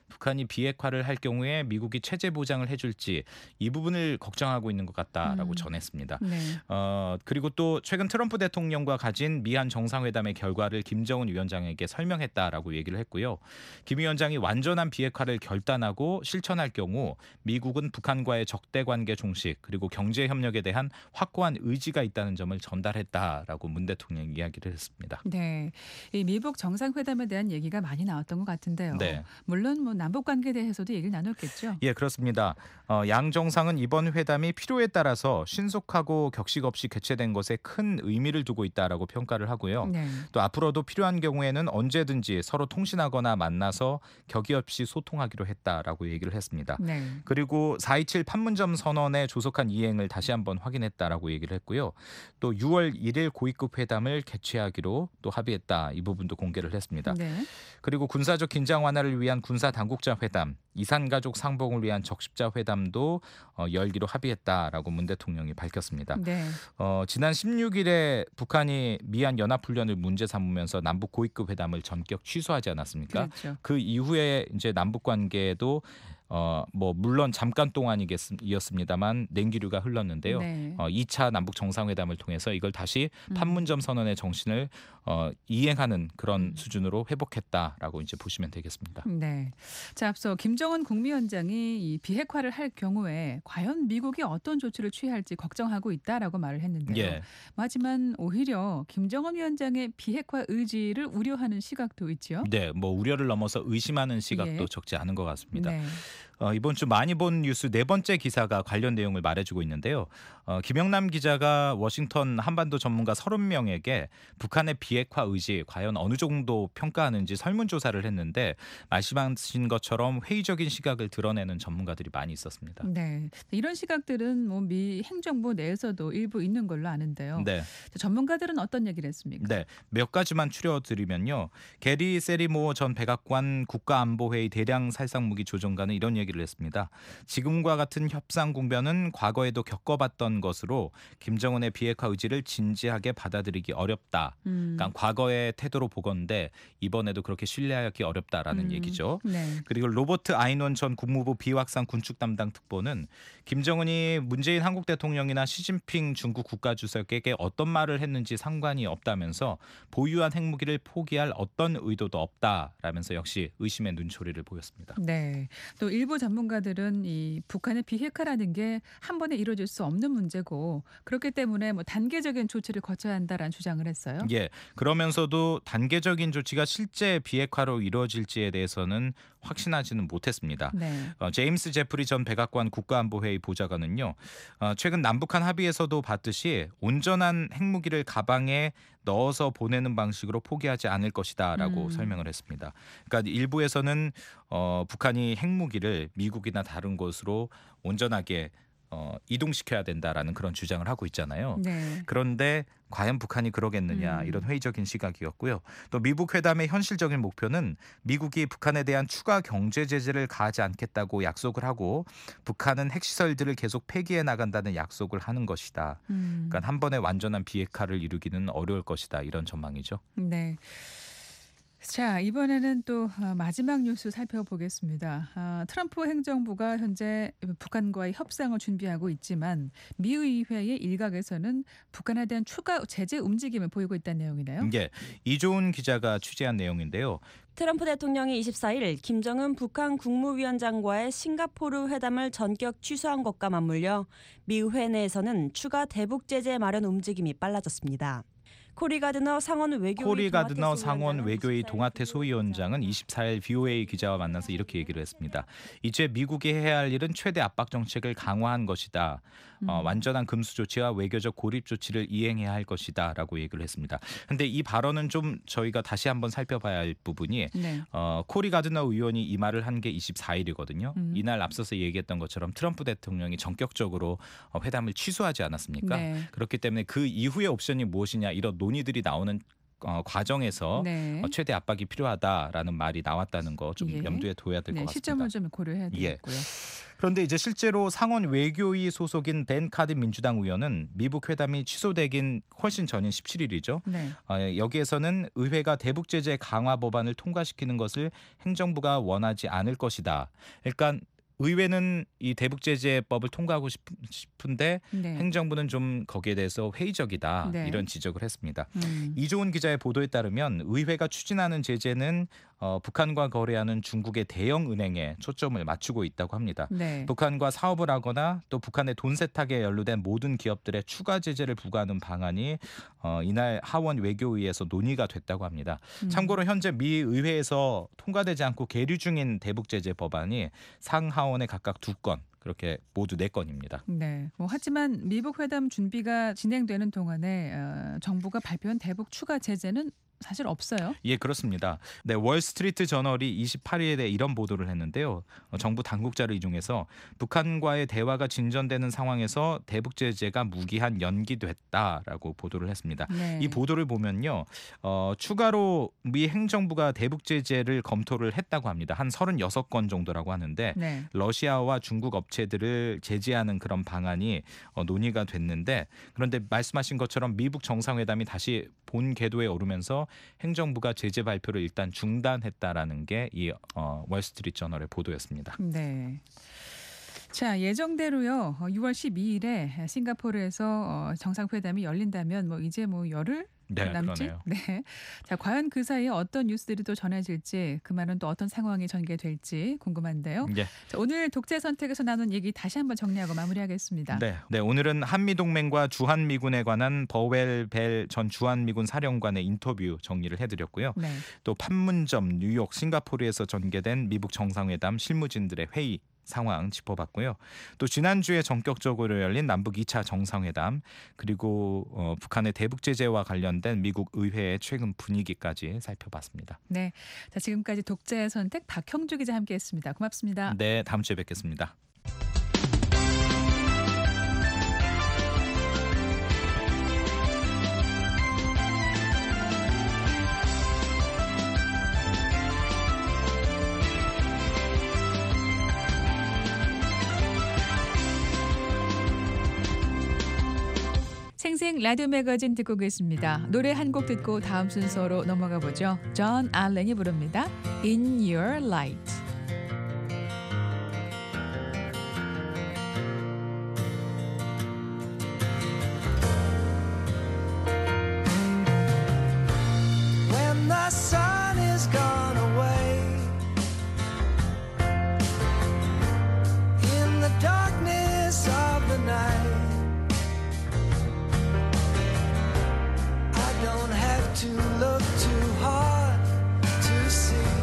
북한이 비핵화를 할 경우에 미국이 체제 보장을 해줄지 이 부분을 걱정하고 있는 것 같다라고 전했습니다. 네. 그리고 또 최근 트럼프 대통령과 가진 미한 정상회담의 결과를 김정은 위원장에게 설명했다라고 얘기를 했고요. 김 위원장이 완전한 비핵화를 결단하고 실천할 경우 미국은 북한과의 적대 관계 종식 그리고 경제 협력에 대한 확고한 의지가 있다는 점을 전달했다라고 문 대통령이 이야기를 했습니다. 네, 이 미북 정상회담에 대한 얘기가 많이 나왔던 것 같은데요. 네. 물론 뭐 남북 관계에 대해서도 얘기를 나눴겠죠. 예, 그렇습니다. 양 정상은 이번 회담이 필요에 따라서 신속하고 격식 없이 개최된 것에 큰 의미를 두고 있다라고 평가를 하고요. 네. 또 앞으로도 필요한 경우에는 언제든지 서로 통신하거나 만나서 격의 없이 소통하기로 했다라고 얘기를 했습니다. 네. 그리고 4.27 판문점 선언의 조속한 이행을 다시 한번 확인했다라고 얘기를 했고요. 또 6월 1일 고위급 회담을 개최하기로 또 합의했다. 이 부분도 공개를 했습니다. 네. 그리고 군사적 긴장 완화를 위한 군사 당국자 회담, 이산가족 상봉을 위한 적십자 회담도 열기로 합의했다라고 문 대통령이 밝혔습니다. 네. 지난 16일에 북한이 미한 연합훈련을 문제 삼으면서 남북 고위급 회담을 전격 취소하지 않았습니까? 그렇죠. 그 이후에 이제 남북 관계도 물론 잠깐 동안이었습니다만 냉기류가 흘렀는데요. 네. 2차 남북 정상회담을 통해서 이걸 다시 판문점 선언의 정신을 이행하는 그런 수준으로 회복했다라고 이제 보시면 되겠습니다. 네. 자, 앞서 김정은 국무위원장이 이 비핵화를 할 경우에 과연 미국이 어떤 조치를 취할지 걱정하고 있다라고 말을 했는데요. 예. 하지만 오히려 김정은 위원장의 비핵화 의지를 우려하는 시각도 있죠. 네, 우려를 넘어서 의심하는 시각도 예. 적지 않은 것 같습니다. 네. 이번 주 많이 본 뉴스 네 번째 기사가 관련 내용을 말해주고 있는데요. 김영남 기자가 워싱턴 한반도 전문가 30명에게 북한의 비핵화 의지 과연 어느 정도 평가하는지 설문조사를 했는데 말씀하신 것처럼 회의적인 시각을 드러내는 전문가들이 많이 있었습니다. 네. 이런 시각들은 뭐 미 행정부 내에서도 일부 있는 걸로 아는데요. 네. 전문가들은 어떤 얘기를 했습니까? 네, 몇 가지만 추려드리면요. 게리 세리모 전 백악관 국가안보회의 대량 살상무기 조정관은 이런 얘기를 했습니다. 지금과 같은 협상 국면은 과거에도 겪어봤던 것으로 김정은의 비핵화 의지를 진지하게 받아들이기 어렵다. 그러니까 과거의 태도로 보건대 이번에도 그렇게 신뢰하기 어렵다라는 얘기죠. 네. 그리고 로버트 아이논 전 국무부 비확산 군축 담당 특보는 김정은이 문재인 한국 대통령이나 시진핑 중국 국가주석에게 어떤 말을 했는지 상관이 없다면서 보유한 핵무기를 포기할 어떤 의도도 없다라면서 역시 의심의 눈초리를 보였습니다. 네. 또 일부 전문가들은 이 북한의 비핵화라는 게 한 번에 이루어질 수 없는 문제고 그렇기 때문에 뭐 단계적인 조치를 거쳐야 한다라는 주장을 했어요. 예. 그러면서도 단계적인 조치가 실제 비핵화로 이루어질지에 대해서는 확신하지는 못했습니다. 네. 제임스 제프리 전 백악관 국가안보회의 보좌관은요. 최근 남북한 합의에서도 봤듯이 온전한 핵무기를 가방에 넣어서 보내는 방식으로 포기하지 않을 것이다라고 설명을 했습니다. 그러니까 일부에서는 북한이 핵무기를 미국이나 다른 곳으로 온전하게 이동시켜야 된다라는 그런 주장을 하고 있잖아요. 네. 그런데 과연 북한이 그러겠느냐 이런 회의적인 시각이었고요. 또 미북 회담의 현실적인 목표는 미국이 북한에 대한 추가 경제 제재를 가하지 않겠다고 약속을 하고 북한은 핵시설들을 계속 폐기해 나간다는 약속을 하는 것이다. 그러니까 한 번에 완전한 비핵화를 이루기는 어려울 것이다. 이런 전망이죠. 네. 자, 이번에는 또 마지막 뉴스 살펴보겠습니다. 트럼프 행정부가 현재 북한과의 협상을 준비하고 있지만 미 의회의 일각에서는 북한에 대한 추가 제재 움직임을 보이고 있다는 내용이네요. 예, 이조은 기자가 취재한 내용인데요. 트럼프 대통령이 24일 김정은 북한 국무위원장과의 싱가포르 회담을 전격 취소한 것과 맞물려 미 의회 내에서는 추가 대북 제재 마련 움직임이 빨라졌습니다. 코리 가드너 상원 외교위 동아태 소위원장은 24일 VOA 기자와 만나서 이렇게 얘기를 했습니다. 이제 미국이 해야 할 일은 최대 압박 정책을 강화한 것이다. 완전한 금수 조치와 외교적 고립 조치를 이행해야 할 것이다라고 얘기를 했습니다. 그런데 이 발언은 좀 저희가 다시 한번 살펴봐야 할 부분이 네. 코리 가드너 의원이 이 말을 한 게 24일이거든요. 이날 앞서서 얘기했던 것처럼 트럼프 대통령이 전격적으로 회담을 취소하지 않았습니까? 네. 그렇기 때문에 그 이후의 옵션이 무엇이냐 이런 논의들이 나오는 과정에서 네. 최대 압박이 필요하다라는 말이 나왔다는 거 좀 예. 염두에 둬야 될 것 네, 같습니다. 시점을 좀 고려해야 되겠고요. 그런데 이제 실제로 상원 외교위 소속인 댄 카든 민주당 의원은 미북 회담이 취소되긴 훨씬 전인 17일이죠. 네. 여기에서는 의회가 대북 제재 강화 법안을 통과시키는 것을 행정부가 원하지 않을 것이다. 그러니까 의회는 이 대북 제재법을 통과하고 싶은데 네. 행정부는 좀 거기에 대해서 회의적이다. 네. 이런 지적을 했습니다. 이조은 기자의 보도에 따르면 의회가 추진하는 제재는 북한과 거래하는 중국의 대형 은행에 초점을 맞추고 있다고 합니다. 네. 북한과 사업을 하거나 또 북한의 돈 세탁에 연루된 모든 기업들의 추가 제재를 부과하는 방안이 이날 하원 외교위에서 논의가 됐다고 합니다. 참고로 현재 미 의회에서 통과되지 않고 계류 중인 대북 제재 법안이 상하원에 각각 2건, 그렇게 모두 4건입니다. 네. 하지만 미북 회담 준비가 진행되는 동안에 정부가 발표한 대북 추가 제재는 사실 없어요. 예, 그렇습니다. 네, 월스트리트 저널이 28일에 이런 보도를 했는데요. 정부 당국자를 인용해서 북한과의 대화가 진전되는 상황에서 대북 제재가 무기한 연기됐다라고 보도를 했습니다. 네. 이 보도를 보면요, 추가로 미 행정부가 대북 제재를 검토를 했다고 합니다. 한 36건 정도라고 하는데 네. 러시아와 중국 업체들을 제재하는 그런 방안이 논의가 됐는데, 그런데 말씀하신 것처럼 미북 정상회담이 다시 본 궤도에 오르면서 행정부가 제재 발표를 일단 중단했다라는 게 이 월스트리트 저널의 보도였습니다. 네. 자, 예정대로요. 6월 12일에 싱가포르에서 정상회담이 열린다면 이제 열흘 네, 남짓? 그러네요. 네. 자, 과연 그 사이에 어떤 뉴스들이 또 전해질지, 그 말은 또 어떤 상황이 전개될지 궁금한데요. 예. 자, 오늘 독재 선택에서 나눈 얘기 다시 한번 정리하고 마무리하겠습니다. 네, 오늘은 한미동맹과 주한미군에 관한 버웰 벨 전 주한미군 사령관의 인터뷰 정리를 해드렸고요. 네. 또 판문점, 뉴욕, 싱가포르에서 전개된 미북 정상회담 실무진들의 회의 상황 짚어봤고요. 또 지난주에 전격적으로 열린 남북 2차 정상회담, 그리고 북한의 대북 제재와 관련된 미국 의회의 최근 분위기까지 살펴봤습니다. 네, 자, 지금까지 독재의 선택 박형주 기자 함께했습니다. 고맙습니다. 네, 다음 주에 뵙겠습니다. 생생 라디오 매거진 듣고 계십니다. 노래 한 곡 듣고 다음 순서로 넘어가 보죠. 존 알렌이 부릅니다. In Your Light. When the sun is gone away, in the darkness of the night, I don't have to look too hard to see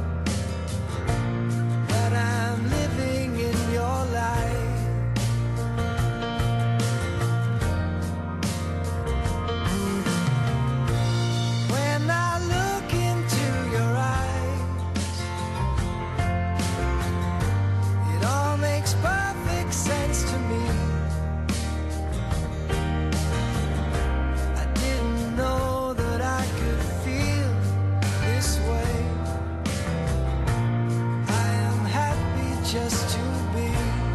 that I'm living in your light. When I look into your eyes, it all makes perfect sense to me. I didn't know that I could feel this way. I am happy just to be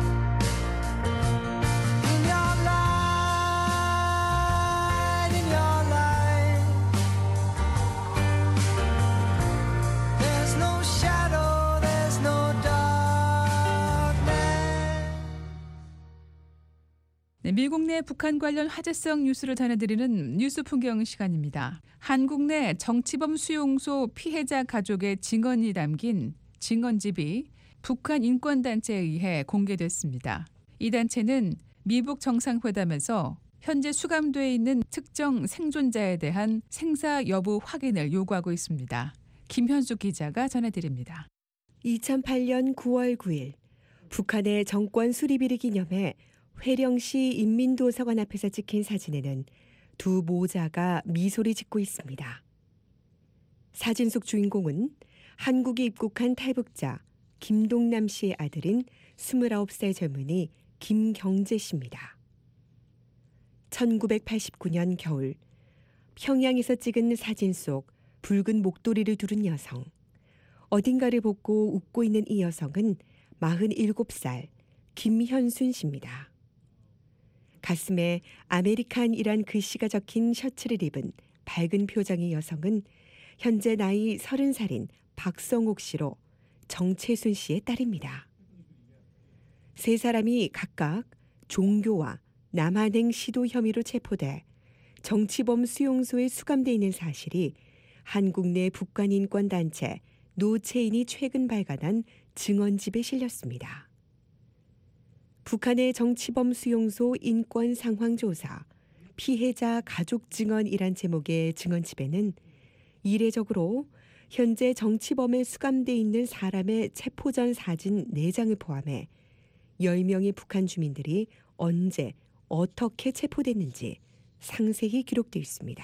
in your light, in your light. There's no shadow, there's no darkness. 네, 미국 내 북한 관련 화제성 뉴스를 전해드리는 뉴스 풍경 시간입니다. 한국 내 정치범 수용소 피해자 가족의 증언이 담긴 증언집이 북한 인권단체에 의해 공개됐습니다. 이 단체는 미북 정상회담에서 현재 수감돼 있는 특정 생존자에 대한 생사 여부 확인을 요구하고 있습니다. 김현숙 기자가 전해드립니다. 2008년 9월 9일 북한의 정권 수립일을 기념해 회령시 인민도서관 앞에서 찍힌 사진에는 두 모자가 미소를 짓고 있습니다. 사진 속 주인공은 한국에 입국한 탈북자 김동남 씨의 아들인 29살 젊은이 김경재 씨입니다. 1989년 겨울 평양에서 찍은 사진 속 붉은 목도리를 두른 여성. 어딘가를 보고 웃고 있는 이 여성은 47살 김현순 씨입니다. 가슴에 아메리칸이란 글씨가 적힌 셔츠를 입은 밝은 표정의 여성은 현재 나이 30살인 박성옥 씨로 정채순 씨의 딸입니다. 세 사람이 각각 종교와 남한행 시도 혐의로 체포돼 정치범 수용소에 수감돼 있는 사실이 한국 내 북한인권단체 노체인이 최근 발간한 증언집에 실렸습니다. 북한의 정치범 수용소 인권 상황 조사, 피해자 가족 증언이란 제목의 증언집에는 이례적으로 현재 정치범에 수감돼 있는 사람의 체포 전 사진 4장을 포함해 10명의 북한 주민들이 언제 어떻게 체포됐는지 상세히 기록되어 있습니다.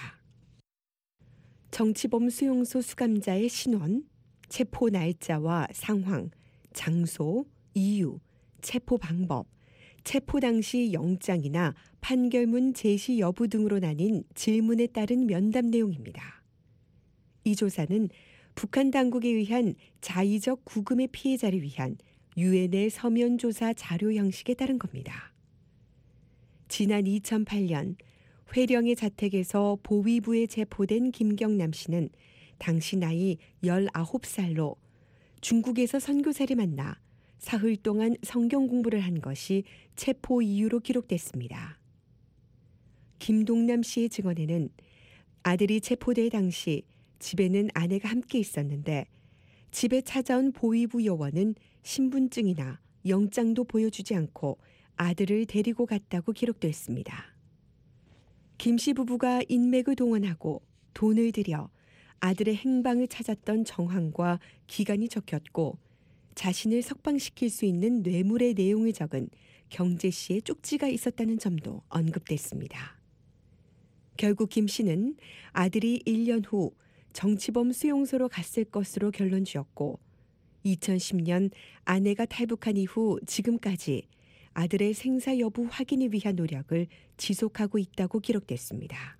정치범 수용소 수감자의 신원, 체포 날짜와 상황, 장소, 이유, 체포 방법, 체포 당시 영장이나 판결문 제시 여부 등으로 나뉜 질문에 따른 면담 내용입니다. 이 조사는 북한 당국에 의한 자의적 구금의 피해자를 위한 유엔의 서면 조사 자료 형식에 따른 겁니다. 지난 2008년 회령의 자택에서 보위부에 체포된 김경남 씨는 당시 나이 19살로 중국에서 선교사를 만나 사흘 동안 성경 공부를 한 것이 체포 이유로 기록됐습니다. 김동남 씨의 증언에는 아들이 체포될 당시 집에는 아내가 함께 있었는데 집에 찾아온 보위부 요원은 신분증이나 영장도 보여주지 않고 아들을 데리고 갔다고 기록됐습니다. 김 씨 부부가 인맥을 동원하고 돈을 들여 아들의 행방을 찾았던 정황과 기간이 적혔고 자신을 석방시킬 수 있는 뇌물의 내용을 적은 경제 씨의 쪽지가 있었다는 점도 언급됐습니다. 결국 김 씨는 아들이 1년 후 정치범 수용소로 갔을 것으로 결론 지었고 2010년 아내가 탈북한 이후 지금까지 아들의 생사 여부 확인을 위한 노력을 지속하고 있다고 기록됐습니다.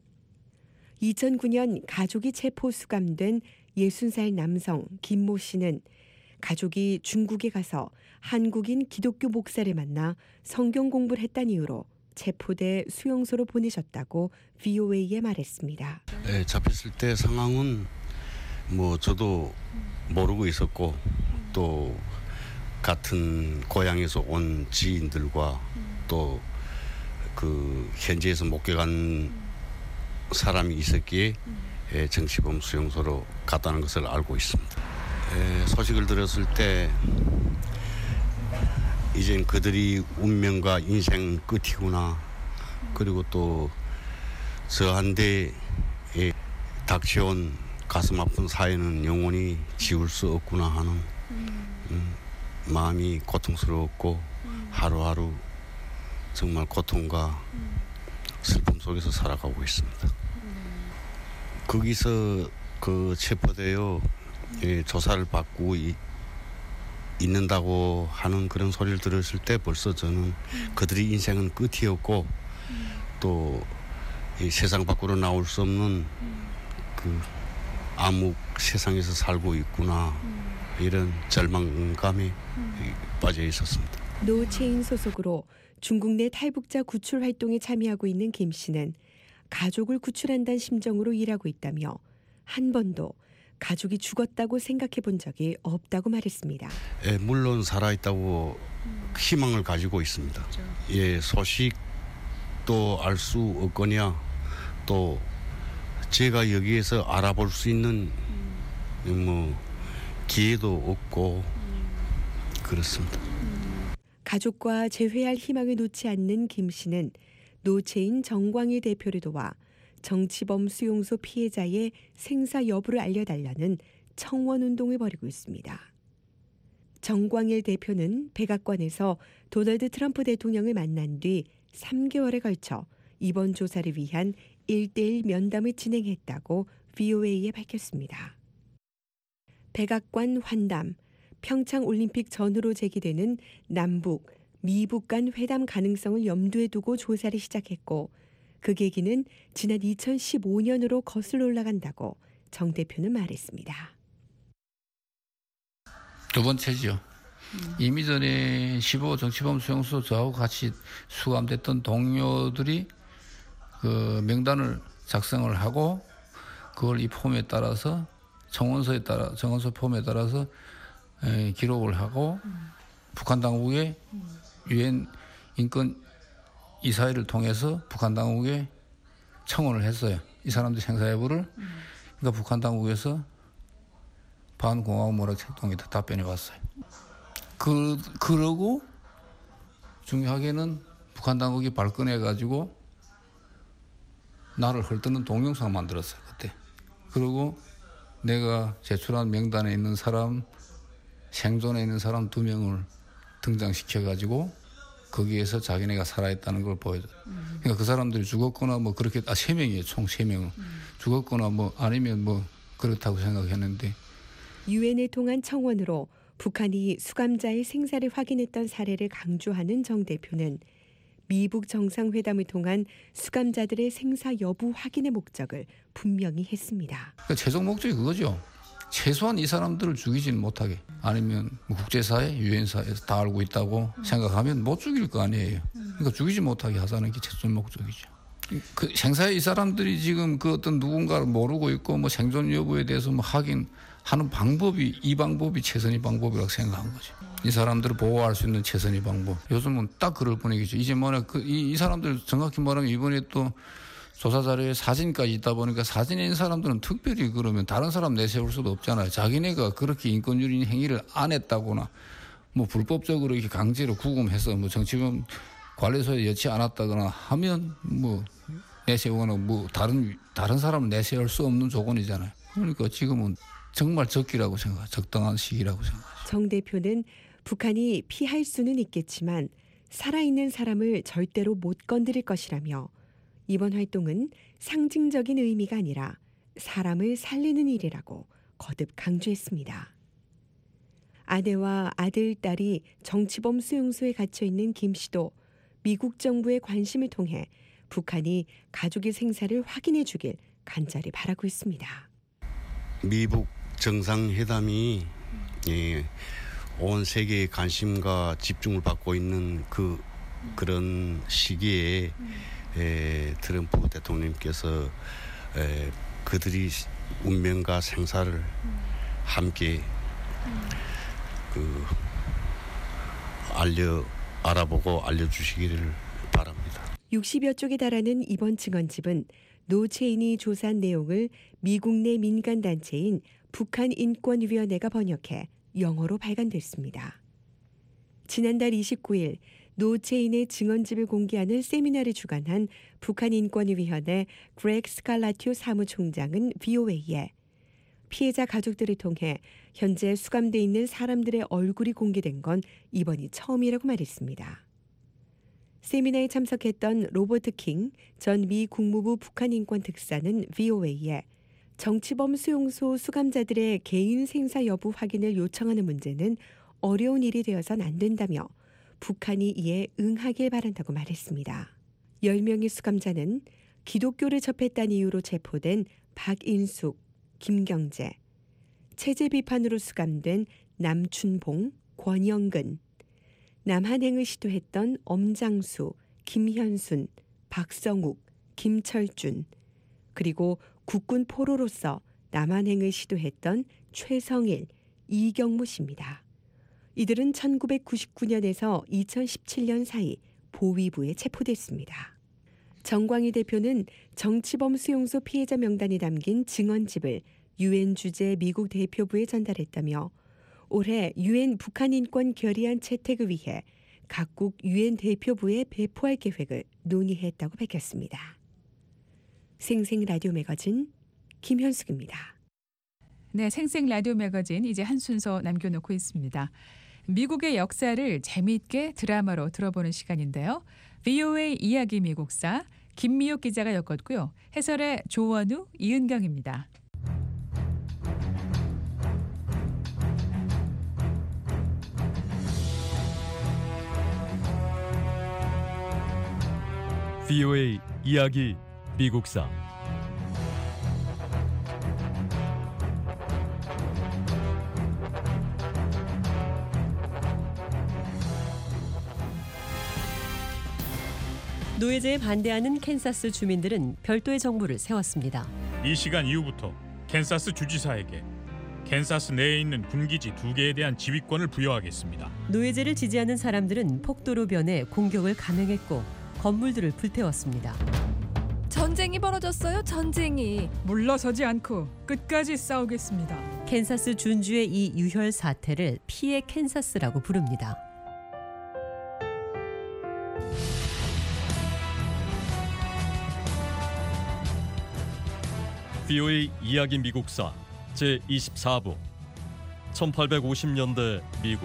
2009년 가족이 체포 수감된 60살 남성 김모 씨는 가족이 중국에 가서 한국인 기독교 목사를 만나 성경 공부를 했다는 이유로 체포돼 수용소로 보내졌다고 VOA에 말했습니다. 네, 잡혔을 때 상황은 저도 모르고 있었고 또 같은 고향에서 온 지인들과 또 그 현지에서 목격한 사람이 있었기에 정치범 수용소로 갔다는 것을 알고 있습니다. 소식을 들었을 때 이젠 그들이 운명과 인생 끝이구나. 그리고 또 저한테 닥쳐온 가슴 아픈 사연은 영원히 지울 수 없구나 하는 마음이 고통스러웠고 하루하루 정말 고통과 슬픔 속에서 살아가고 있습니다. 거기서 그 체포되어 조사를 받고 있는다고 하는 그런 소리를 들었을 때 벌써 저는 그들의 인생은 끝이었고 또 이 세상 밖으로 나올 수 없는 그 암흑 세상에서 살고 있구나 이런 절망감에 빠져 있었습니다. 노체인 소속으로 중국 내 탈북자 구출 활동에 참여하고 있는 김 씨는 가족을 구출한다는 심정으로 일하고 있다며 한 번도 가족이 죽었다고 생각해 본 적이 없다고 말했습니다. 물론 살아있다고 희망을 가지고 있습니다. 소식도 알 수 없거냐 또 제가 여기에서 알아볼 수 있는 기회도 없고 그렇습니다. 가족과 재회할 희망을 놓지 않는 김 씨는 노체인 정광일 대표를 도와 정치범 수용소 피해자의 생사 여부를 알려달라는 청원운동을 벌이고 있습니다. 정광일 대표는 백악관에서 도널드 트럼프 대통령을 만난 뒤 3개월에 걸쳐 이번 조사를 위한 1:1 면담을 진행했다고 VOA에 밝혔습니다. 백악관 환담, 평창올림픽 전후로 제기되는 남북, 미북 간 회담 가능성을 염두에 두고 조사를 시작했고 그 계기는 지난 2015년으로 거슬러 올라간다고 정 대표는 말했습니다. 두 번째죠. 이미 전에 15 정치범 수용소 저하고 같이 수감됐던 동료들이 그 명단을 작성을 하고 그걸 이 폼에 따라서 정원서 폼에 따라서 기록을 하고 북한 당국에 유엔 인권 이사회를 통해서 북한 당국에 청원을 했어요. 이 사람들 생사 여부를. 그러니까 북한 당국에서 반공화국 모락협동에 답변해 왔어요. 그러고 중요하게는 북한 당국이 발끈해 가지고 나를 헐뜯는 동영상 만들었어요. 그때. 그리고 내가 제출한 명단에 있는 사람, 생존에 있는 사람 2명을 등장시켜 가지고 거기에서 자기네가 살아있다는 걸 보여줘요. 그러니까 그 사람들이 죽었거나 뭐 그렇게 3명이에요. 총 3명은. 죽었거나 뭐 아니면 뭐 그렇다고 생각했는데 유엔을 통한 청원으로 북한이 수감자의 생사를 확인했던 사례를 강조하는 정 대표는 미북 정상회담을 통한 수감자들의 생사 여부 확인의 목적을 분명히 했습니다. 그러니까 최종 목적이 그거죠. 최소한 이 사람들을 죽이지는 못하게 아니면 국제사회, 유엔사에서 다 알고 있다고 생각하면 못 죽일 거 아니에요. 그러니까 죽이지 못하게 하자는 게 최종 목적이죠. 그 생사에 이 사람들이 지금 그 어떤 누군가를 모르고 있고 뭐 생존 여부에 대해서 뭐 하는 방법이 이 방법이 최선의 방법이라고 생각한 거죠. 이 사람들을 보호할 수 있는 최선의 방법. 요즘은 딱 그럴 분위기죠. 이제 뭐냐 이 사람들 정확히 말하면 이번에 또 조사 자료에 사진까지 있다 보니까 사진에 있는 사람들은 특별히 그러면 다른 사람 내세울 수도 없잖아요. 자기네가 그렇게 인권유린 행위를 안 했다거나 뭐 불법적으로 이렇게 강제로 구금해서 뭐 정치범 관리소에 여치 않았다거나 하면 뭐 내세우거나 뭐 다른 사람을 내세울 수 없는 조건이잖아요. 그러니까 지금은 정말 적기라고 생각해요. 적당한 시기라고 생각하죠. 정 대표는 북한이 피할 수는 있겠지만 살아있는 사람을 절대로 못 건드릴 것이라며 이번 활동은 상징적인 의미가 아니라 사람을 살리는 일이라고 거듭 강조했습니다. 아내와 아들, 딸이 정치범 수용소에 갇혀 있는 김 씨도 미국 정부의 관심을 통해 북한이 가족의 생사를 확인해 주길 간절히 바라고 있습니다. 미북 정상회담이 온 세계의 관심과 집중을 받고 있는 그런 시기에 트럼프 대통령께서 그들이 운명과 생사를 함께 알아보고 알려주시기를 바랍니다. 60여 쪽에 달하는 이번 증언집은 노체인이 조사한 내용을 미국 내 민간단체인 북한인권위원회가 번역해 영어로 발간됐습니다. 지난달 29일 노체인의 증언집을 공개하는 세미나를 주관한 북한인권위원회 그렉 스칼라튜 사무총장은 VOA에 피해자 가족들을 통해 현재 수감돼 있는 사람들의 얼굴이 공개된 건 이번이 처음이라고 말했습니다. 세미나에 참석했던 로버트 킹 전 미 국무부 북한인권 특사는 VOA에 정치범 수용소 수감자들의 개인 생사 여부 확인을 요청하는 문제는 어려운 일이 되어선 안 된다며 북한이 이에 응하길 바란다고 말했습니다. 10명의 수감자는 기독교를 접했다는 이유로 체포된 박인숙, 김경재, 체제 비판으로 수감된 남춘봉, 권영근, 남한행을 시도했던 엄장수, 김현순, 박성욱, 김철준, 그리고 국군 포로로서 남한행을 시도했던 최성일, 이경무 씨입니다. 이들은 1999년에서 2017년 사이 보위부에 체포됐습니다. 정광희 대표는 정치범 수용소 피해자 명단이 담긴 증언집을 유엔 주재 미국 대표부에 전달했다며 올해 유엔 북한인권 결의안 채택을 위해 각국 유엔 대표부에 배포할 계획을 논의했다고 밝혔습니다. 생생 라디오 매거진 김현숙입니다. 네, 생생 라디오 매거진 이제 한 순서 남겨놓고 있습니다. 미국의 역사를 재미있게 드라마로 들어보는 시간인데요. VOA 이야기 미국사 김미옥 기자가 엮었고요. 해설의 조원우, 이은경입니다. VOA 이야기 미국사 노예제에 반대하는 캔사스 주민들은 별도의 정부를 세웠습니다. 이 시간 이후부터 캔사스 주지사에게 캔사스 내에 있는 군기지 2개에 대한 지휘권을 부여하겠습니다. 노예제를 지지하는 사람들은 폭도로 변해 공격을 감행했고 건물들을 불태웠습니다. 전쟁이 벌어졌어요. 전쟁이. 물러서지 않고 끝까지 싸우겠습니다. 캔사스 준주의 이 유혈 사태를 피해 캔사스라고 부릅니다. VOA 이야기 미국사 제24부 1850년대 미국.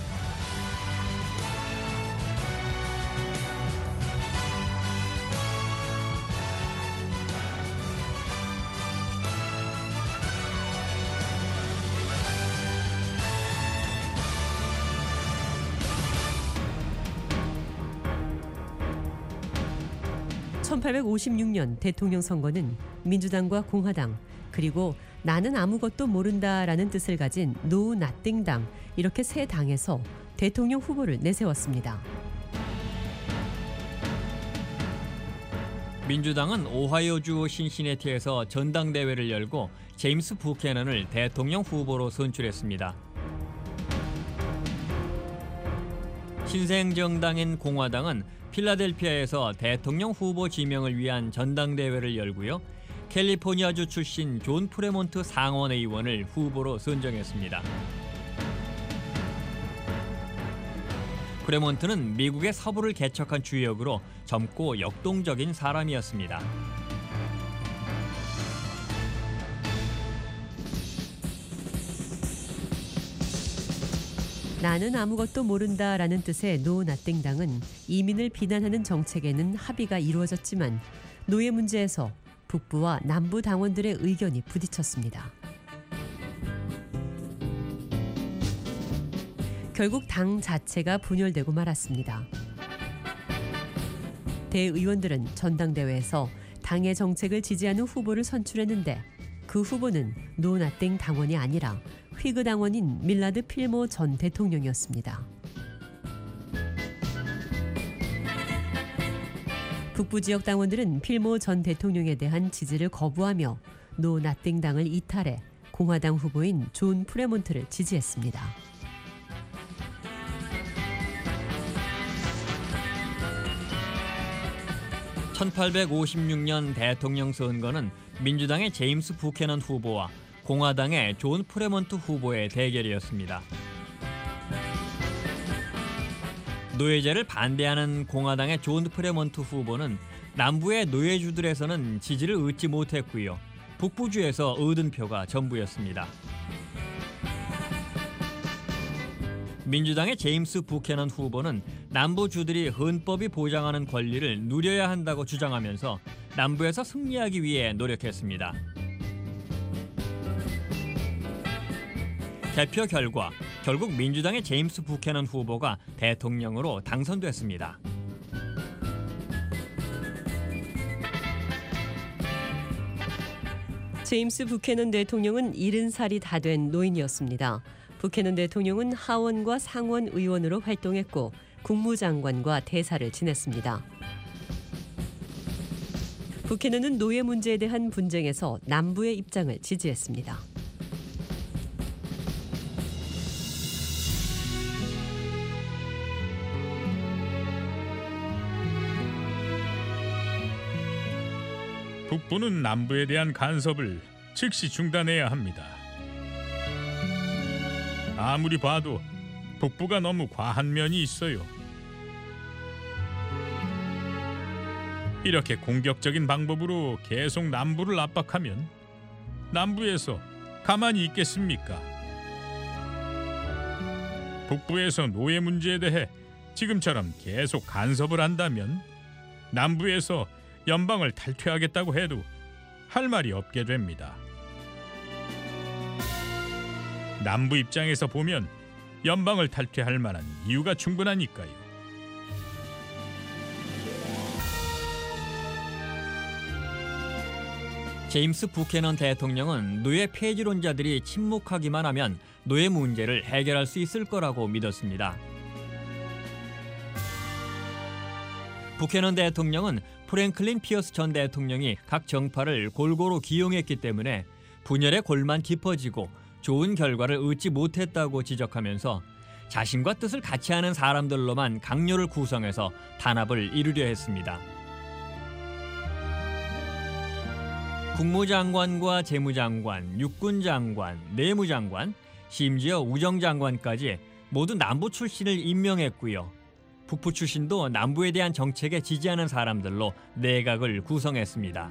(1856년) 대통령 선거는 민주당과 공화당 그리고 나는 아무것도 모른다라는 뜻을 가진 노 나띵당 이렇게 세 당에서 대통령 후보를 내세웠습니다. 민주당은 오하이오주 신시내티에서 전당대회를 열고 제임스 부캐넌을 대통령 후보로 선출했습니다. 신생정당인 공화당은 필라델피아에서 대통령 후보 지명을 위한 전당대회를 열고요. 캘리포니아주 출신 존 프레몬트 상원의원을 후보로 선정했습니다. 프레몬트는 미국의 서부를 개척한 주역으로 젊고 역동적인 사람이었습니다. 나는 아무것도 모른다라는 뜻의 노 나띵당은 이민을 비난하는 정책에는 합의가 이루어졌지만 노예 문제에서 북부와 남부 당원들의 의견이 부딪혔습니다. 결국 당 자체가 분열되고 말았습니다. 대의원들은 전당대회에서 당의 정책을 지지하는 후보를 선출했는데 그 후보는 노 나띵 당원이 아니라 휘그 당원인 밀라드 필모 전 대통령이었습니다. 북부 지역 당원들은 필모 전 대통령에 대한 지지를 거부하며 노 나띵 당을 이탈해 공화당 후보인 존 프레몬트를 지지했습니다. (1856년) 대통령 선거는 민주당의 제임스 부캐넌 후보와 공화당의 존 프레몬트 후보의 대결이었습니다. 노예제를 반대하는 공화당의 존 프레몬트 후보는 남부의 노예주들에서는 지지를 얻지 못했고요. 북부주에서 얻은 표가 전부였습니다. 민주당의 제임스 부캐넌 후보는 남부주들이 헌법이 보장하는 권리를 누려야 한다고 주장하면서 남부에서 승리하기 위해 노력했습니다. 개표 결과 결국 민주당의 제임스 부캐넌 후보가 대통령으로 당선됐습니다. 제임스 부캐넌 대통령은 70살이 다 된 노인이었습니다. 부캐넌 대통령은 하원과 상원 의원으로 활동했고 국무장관과 대사를 지냈습니다. 부캐넌은 노예 문제에 대한 분쟁에서 남부의 입장을 지지했습니다. 북부는 남부에 대한 간섭을 즉시 중단해야 합니다. 아무리 봐도 북부가 너무 과한 면이 있어요. 이렇게 공격적인 방법으로 계속 남부를 압박하면 남부에서 가만히 있겠습니까? 북부에서 노예 문제에 대해 지금처럼 계속 간섭을 한다면 남부에서 연방을 탈퇴하겠다고 해도 할 말이 없게 됩니다. 남부 입장에서 보면 연방을 탈퇴할 만한 이유가 충분하니까요. 제임스 부캐넌 대통령은 노예 폐지론자들이 침묵하기만 하면 노예 문제를 해결할 수 있을 거라고 믿었습니다. 부캐넌 대통령은 프랭클린 피어스 전 대통령이 각 정파를 골고루 기용했기 때문에 분열의 골만 깊어지고 좋은 결과를 얻지 못했다고 지적하면서 자신과 뜻을 같이 하는 사람들로만 강요를 구성해서 단합을 이루려 했습니다. 국무장관과 재무장관, 육군장관, 내무장관, 심지어 우정장관까지 모두 남부 출신을 임명했고요. 북부 출신도 남부에 대한 정책에 지지하는 사람들로 내각을 구성했습니다.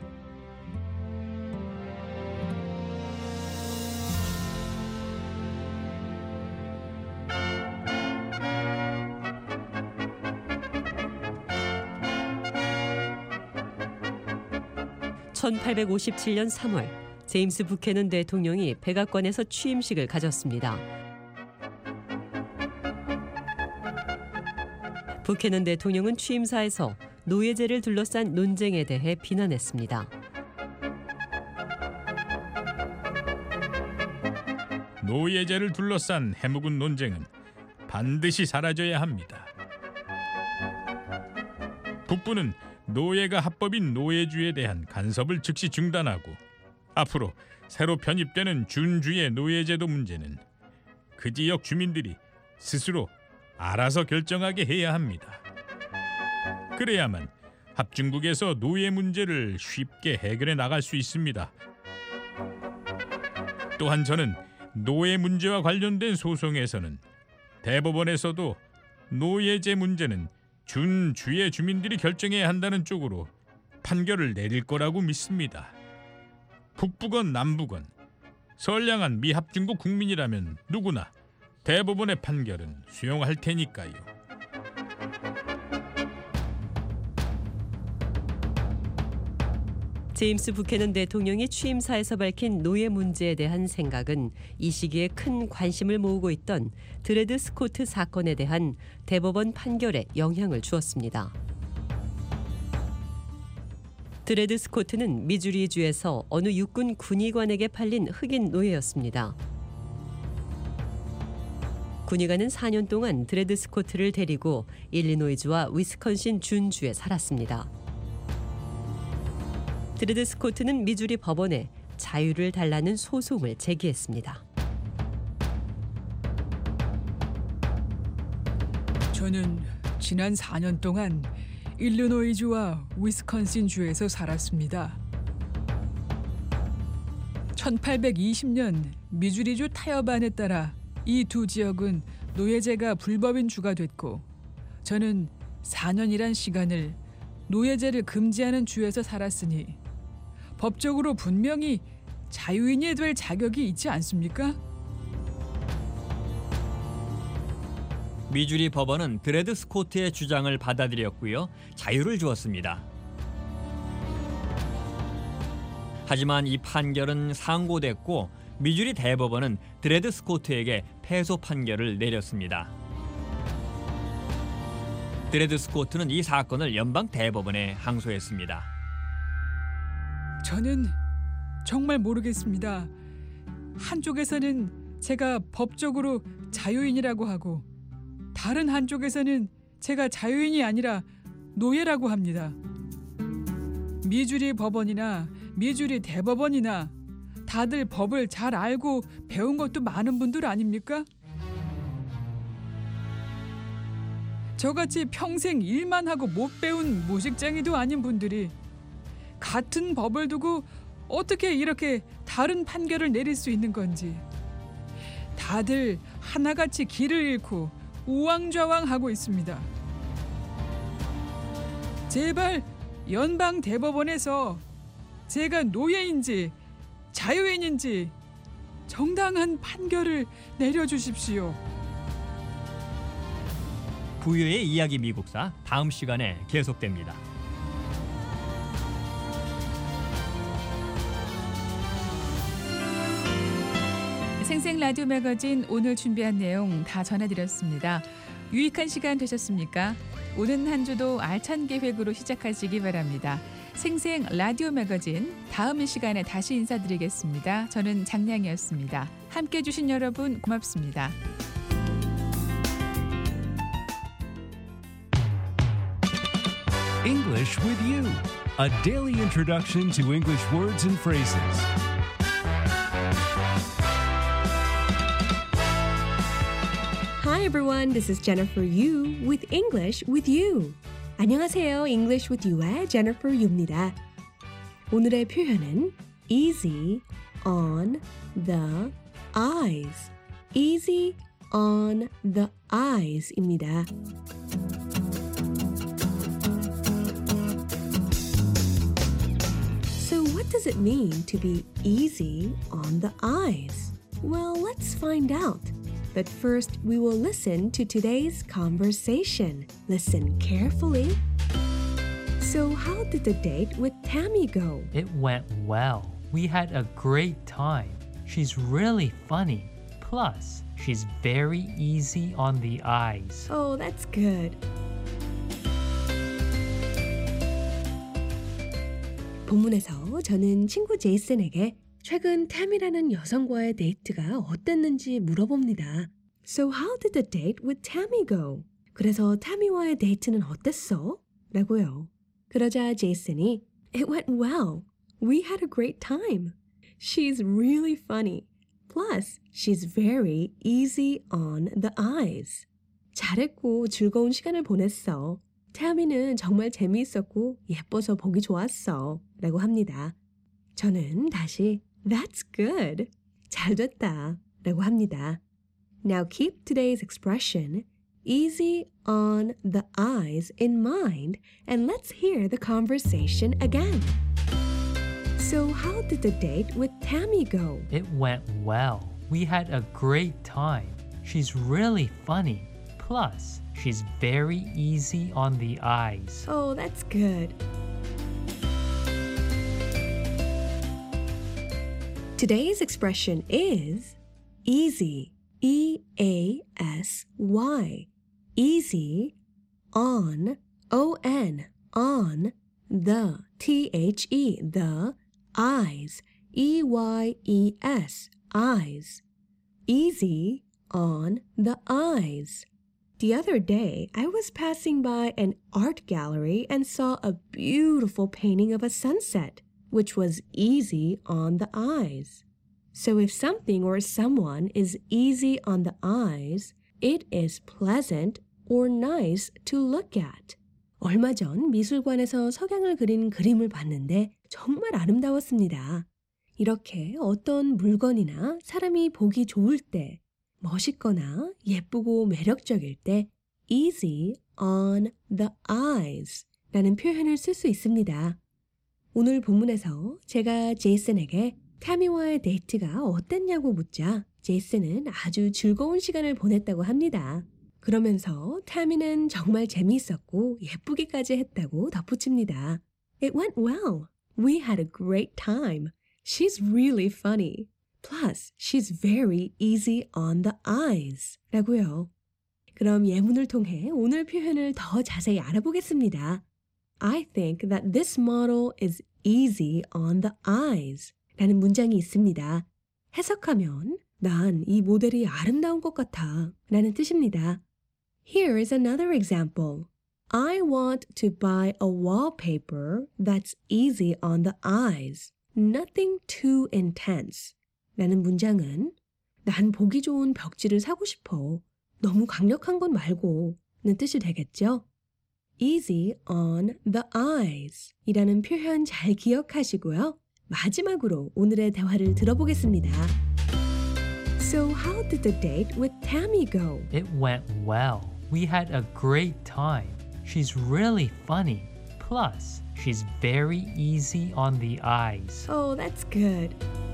(1857년 3월) 제임스 부캐넌 대통령이 백악관에서 취임식을 가졌습니다. 부캐넌 대통령은 취임사에서 노예제를 둘러싼 논쟁에 대해 비난했습니다. 노예제를 둘러싼 해묵은 논쟁은 반드시 사라져야 합니다. 북부는 노예가 합법인 노예주에 대한 간섭을 즉시 중단하고 앞으로 새로 편입되는 준주의 노예제도 문제는 그 지역 주민들이 스스로 알아서 결정하게 해야 합니다. 그래야만 합중국에서 노예 문제를 쉽게 해결해 나갈 수 있습니다. 또한 저는 노예 문제와 관련된 소송에서는 대법원에서도 노예제 문제는 준주의 주민들이 결정해야 한다는 쪽으로 판결을 내릴 거라고 믿습니다. 북부건 남부건 선량한 미합중국 국민이라면 누구나 대법원의 판결은 수용할 테니까요. 제임스 부캐넌 대통령이 취임사에서 밝힌 노예 문제에 대한 생각은 이 시기에 큰 관심을 모으고 있던 드레드 스코트 사건에 대한 대법원 판결에 영향을 주었습니다. 드레드 스코트는 미주리주에서 어느 육군 군의관에게 팔린 흑인 노예였습니다. 군의관은 4년 동안 드레드 스코트를 데리고 일리노이주와 위스콘신 준주에 살았습니다. 드레드 스코트는 미주리 법원에 자유를 달라는 소송을 제기했습니다. 저는 지난 4년 동안 일리노이주와 위스콘신 주에서 살았습니다. 1820년 미주리주 타협안에 따라 이 두 지역은 노예제가 불법인 주가 됐고 저는 4년이란 시간을 노예제를 금지하는 주에서 살았으니 법적으로 분명히 자유인이 될 자격이 있지 않습니까? 미주리 법원은 드레드 스코트의 주장을 받아들였고요. 자유를 주었습니다. 하지만 이 판결은 상고됐고 미주리 대법원은 드레드 스코트에게 패소 판결을 내렸습니다. 드레드 스코트는 이 사건을 연방 대법원에 항소했습니다. 저는 정말 모르겠습니다. 한쪽에서는 제가 법적으로 자유인이라고 하고 다른 한쪽에서는 제가 자유인이 아니라 노예라고 합니다. 미주리 법원이나 미주리 대법원이나 다들 법을 잘 알고 배운 것도 많은 분들 아닙니까? 저같이 평생 일만 하고 못 배운 무식쟁이도 아닌 분들이 같은 법을 두고 어떻게 이렇게 다른 판결을 내릴 수 있는 건지 다들 하나같이 길을 잃고 우왕좌왕하고 있습니다. 제발 연방 대법원에서 제가 노예인지 자유인인지 정당한 판결을 내려주십시오. 부유의 이야기 미국사 다음 시간에 계속됩니다. 생생 라디오 매거진 오늘 준비한 내용 다 전해드렸습니다. 유익한 시간 되셨습니까? 오는 한 주도 알찬 계획으로 시작하시기 바랍니다. 생생 라디오 매거진 다음 시간에 다시 인사드리겠습니다. 저는 장량이었습니다. 함께해 주신 여러분 고맙습니다. English with You, a daily introduction to English words and phrases. Hi everyone, this is Jennifer Yu with English with You. 안녕하세요, English with You의 Jennifer Yu입니다. 오늘의 표현은 easy on the eyes. easy on the eyes입니다. So what does it mean to be easy on the eyes? Well, let's find out. But first, we will listen to today's conversation. Listen carefully. So how did the date with Tammy go? It went well. We had a great time. She's really funny. Plus, she's very easy on the eyes. Oh, that's good. 본문에서 저는 친구 제이슨에게 최근 탐이라는 여성과의 데이트가 어땠는지 물어봅니다. So how did the date with Tammy go? 그래서 타미와의 데이트는 어땠어? 라고요. 그러자 제이슨이 It went well. We had a great time. She's really funny. Plus, she's very easy on the eyes. 잘했고 즐거운 시간을 보냈어. 타미는 정말 재미있었고 예뻐서 보기 좋았어. 라고 합니다. 저는 다시 That's good. 잘됐다. 라고 합니다. Now keep today's expression easy on the eyes in mind and let's hear the conversation again. So how did the date with Tammy go? It went well. We had a great time. She's really funny. Plus, she's very easy on the eyes. Oh, that's good. Today's expression is easy. E-A-S-Y. Easy on, O-N, on, the, T-H-E, the, eyes, E-Y-E-S, eyes. Easy on the eyes. The other day, I was passing by an art gallery and saw a beautiful painting of a sunset, which was easy on the eyes. So if something or someone is easy on the eyes, it is pleasant or nice to look at. 얼마 전 미술관에서 석양을 그린 그림을 봤는데 정말 아름다웠습니다. 이렇게 어떤 물건이나 사람이 보기 좋을 때, 멋있거나 예쁘고 매력적일 때 easy on the eyes 라는 표현을 쓸 수 있습니다. 오늘 본문에서 제가 제이슨에게 타미와의 데이트가 어땠냐고 묻자 제이슨은 아주 즐거운 시간을 보냈다고 합니다. 그러면서 타미는 정말 재미있었고 예쁘기까지 했다고 덧붙입니다. It went well. We had a great time. She's really funny. Plus, she's very easy on the eyes. 라고요. 그럼 예문을 통해 오늘 표현을 더 자세히 알아보겠습니다. I think that this model is easy on the eyes. 라는 문장이 있습니다. 해석하면 난 이 모델이 아름다운 것 같아 라는 뜻입니다. Here is another example. I want to buy a wallpaper that's easy on the eyes. Nothing too intense. 라는 문장은 난 보기 좋은 벽지를 사고 싶어. 너무 강력한 건 말고 는 뜻이 되겠죠? Easy on the eyes 이라는 표현 잘 기억하시고요. 마지막으로 오늘의 대화를 들어보겠습니다. So how did the date with Tammy go? It went well. We had a great time. She's really funny. Plus, she's very easy on the eyes. Oh, that's good.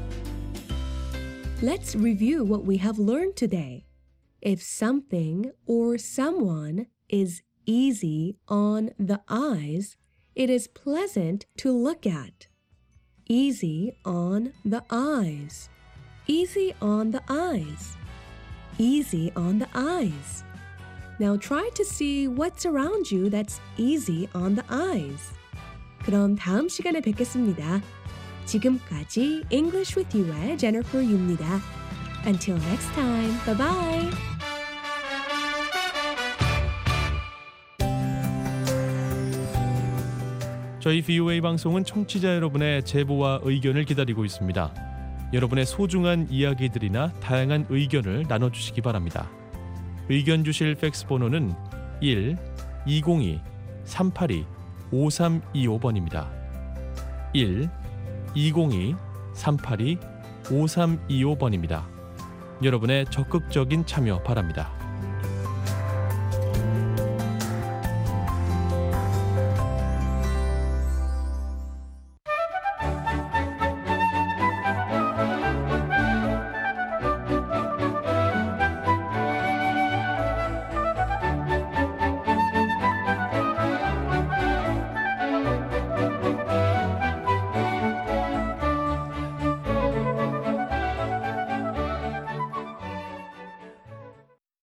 Let's review what we have learned today. If something or someone is easy on the eyes, it is pleasant to look at. Easy on the eyes. Easy on the eyes. Easy on the eyes. Now try to see what's around you that's easy on the eyes. 그럼 다음 시간에 뵙겠습니다. 지금까지 English with You의 Jennifer Yu입니다. Until next time, bye-bye! 저희 VOA 방송은 청취자 여러분의 제보와 의견을 기다리고 있습니다. 여러분의 소중한 이야기들이나 다양한 의견을 나눠주시기 바랍니다. 의견 주실 팩스 번호는 1-202-382-5325번입니다. 1-202-382-5325번입니다. 여러분의 적극적인 참여 바랍니다.